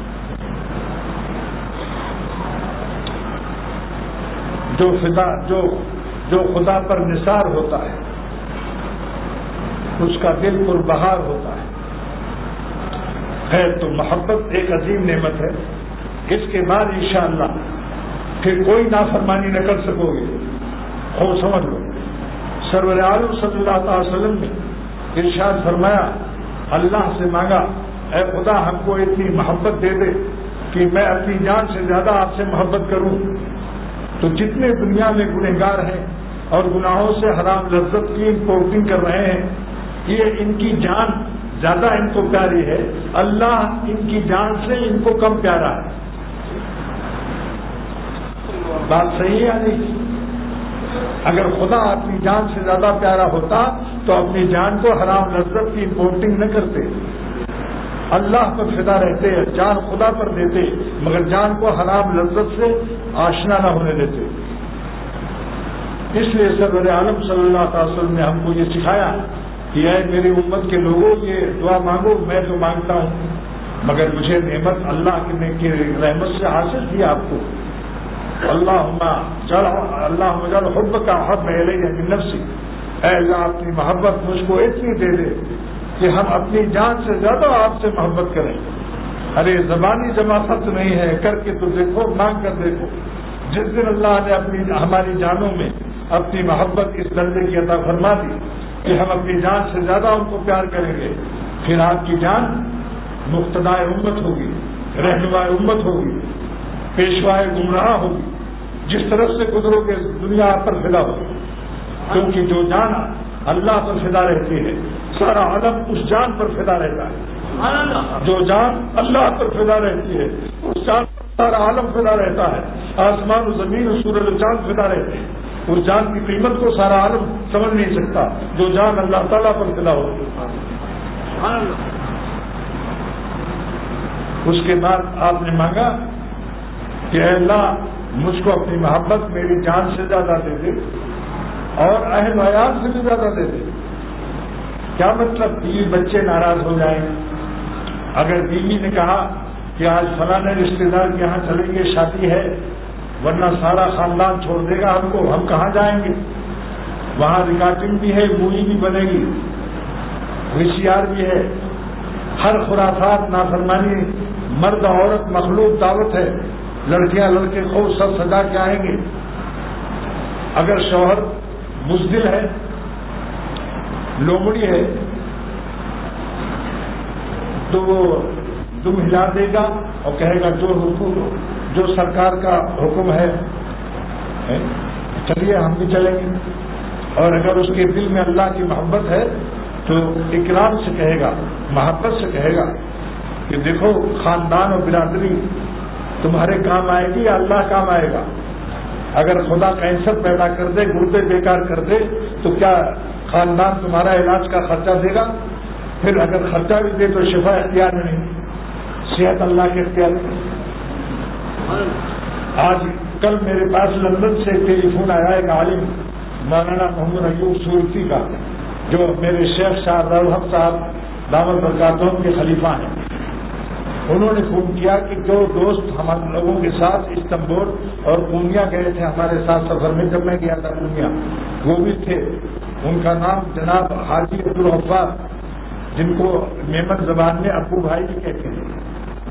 جو فدا جو جو خدا پر نثار ہوتا ہے اس کا دل پربہار ہوتا ہے۔ خیر تو محبت ایک عظیم نعمت ہے، اس کے بعد انشاءاللہ پھر کوئی نافرمانی نہ کر سکو گے، ہو سمجھ لو۔ سرور عالم صلی اللہ تعالی وسلم نے ارشاد فرمایا، اللہ سے مانگا اے خدا ہم کو اتنی محبت دے دے کہ میں اپنی جان سے زیادہ آپ سے محبت کروں۔ تو جتنے دنیا میں گنہگار ہیں اور گناہوں سے حرام لذت کی امپورٹنگ کر رہے ہیں، یہ ان کی جان زیادہ ان کو پیاری ہے، اللہ ان کی جان سے ان کو کم پیارا ہے۔ بات صحیح ہے نہیں؟ اگر خدا اپنی جان سے زیادہ پیارا ہوتا تو اپنی جان کو حرام لذت کی امپورٹنگ نہ کرتے، اللہ پر فدا رہتے، جان خدا پر دیتے، مگر جان کو حرام لذت سے آشنا نہ ہونے دیتے۔ اس لیے سرور عالم صلی اللہ علیہ وسلم نے ہم کو یہ سکھایا کہ اے میری امت کے لوگوں یہ دعا مانگو، میں تو مانگتا ہوں مگر مجھے نعمت اللہ کی رحمت سے حاصل تھی آپ کو۔ اللہم جل اللہم جل حبک احب الیہ من نفسی، اے اللہ اپنی محبت مجھ کو اتنی دے دے کہ ہم اپنی جان سے زیادہ آپ سے محبت کریں۔ ارے زبانی جماعت نہیں ہے، کر کے تو دیکھو، مانگ کر دیکھو۔ جس دن اللہ نے اپنی ہماری جانوں میں اپنی محبت اس درجے کی عطا فرما دی کہ ہم اپنی جان سے زیادہ ان کو پیار کریں گے، پھر آپ کی جان مقتدائے امت ہوگی، رہنمائے امت ہوگی، پیشوائے گمراہ ہوگی، جس طرف سے گزرو گے دنیا پر فدا ہوگی، کیونکہ جو جان اللہ پر فدا رہتی ہے سارا عالم اس جان پر فدا رہتا ہے، جو جان اللہ پر فدا رہتی ہے اس جان پر سارا عالم فدا رہتا ہے، آسمان و زمین و سورج و چاند فدا رہتے ہیں، اس جان کی قیمت کو سارا عالم سمجھ نہیں سکتا جو جان اللہ تعالیٰ پر فدا ہوتی ہے۔ اس کے بعد آپ نے مانگا کہ اے اللہ مجھ کو اپنی محبت میری جان سے زیادہ دے دے اور اہل عیال سے بھی زیادہ دے دے۔ کیا مطلب؟ بیوی بچے ناراض ہو جائیں، اگر بیوی نے کہا کہ آج فلاں رشتے دار کے یہاں چلیں گے، شادی ہے، ورنہ سارا خاندان چھوڑ دے گا ہم کو، ہم کہاں جائیں گے؟ وہاں ریکارڈنگ بھی ہے، مووی بھی بنے گی، وی سی آر بھی ہے، ہر خرافات نافرمانی، مرد عورت مخلوق دعوت ہے، لڑکیاں لڑکے خوب سب سجا کے آئیں گے۔ اگر شوہر بزدل ہے، لومڑی ہے، تو وہ دم ہلا دے گا اور کہے گا جو حکم جو سرکار کا حکم ہے چلیے ہم بھی چلیں گے، اور اگر اس کے دل میں اللہ کی محبت ہے تو اکرام سے کہے گا، محبت سے کہے گا کہ دیکھو خاندان اور برادری تمہارے کام آئے گی یا اللہ کام آئے گا؟ اگر خدا کینسر پیدا کر دے، گردے بیکار کر دے، تو کیا خاندان تمہارا علاج کا خرچہ دے گا؟ پھر اگر خرچہ بھی دے تو شفا اختیار نہیں، صحت اللہ کے اختیار میں۔ آج کل میرے پاس لندن سے ٹیلی فون آیا ایک عالم مولانا محمد ایوب سورتی کا، جو میرے شیخ صاحب الحق صاحب دعوت برکاتہم کے خلیفہ ہیں۔ انہوں نے فون کیا کہ جو دوست ہمارے لوگوں کے ساتھ استنبول اور پونیا گئے تھے ہمارے ساتھ سفر میں، جب میں گیا تھا پونیا، وہ بھی تھے، ان کا نام جناب حاجی عبدالغفار، جن کو میمن زبان میں ابو بھائی بھی کہتے ہیں،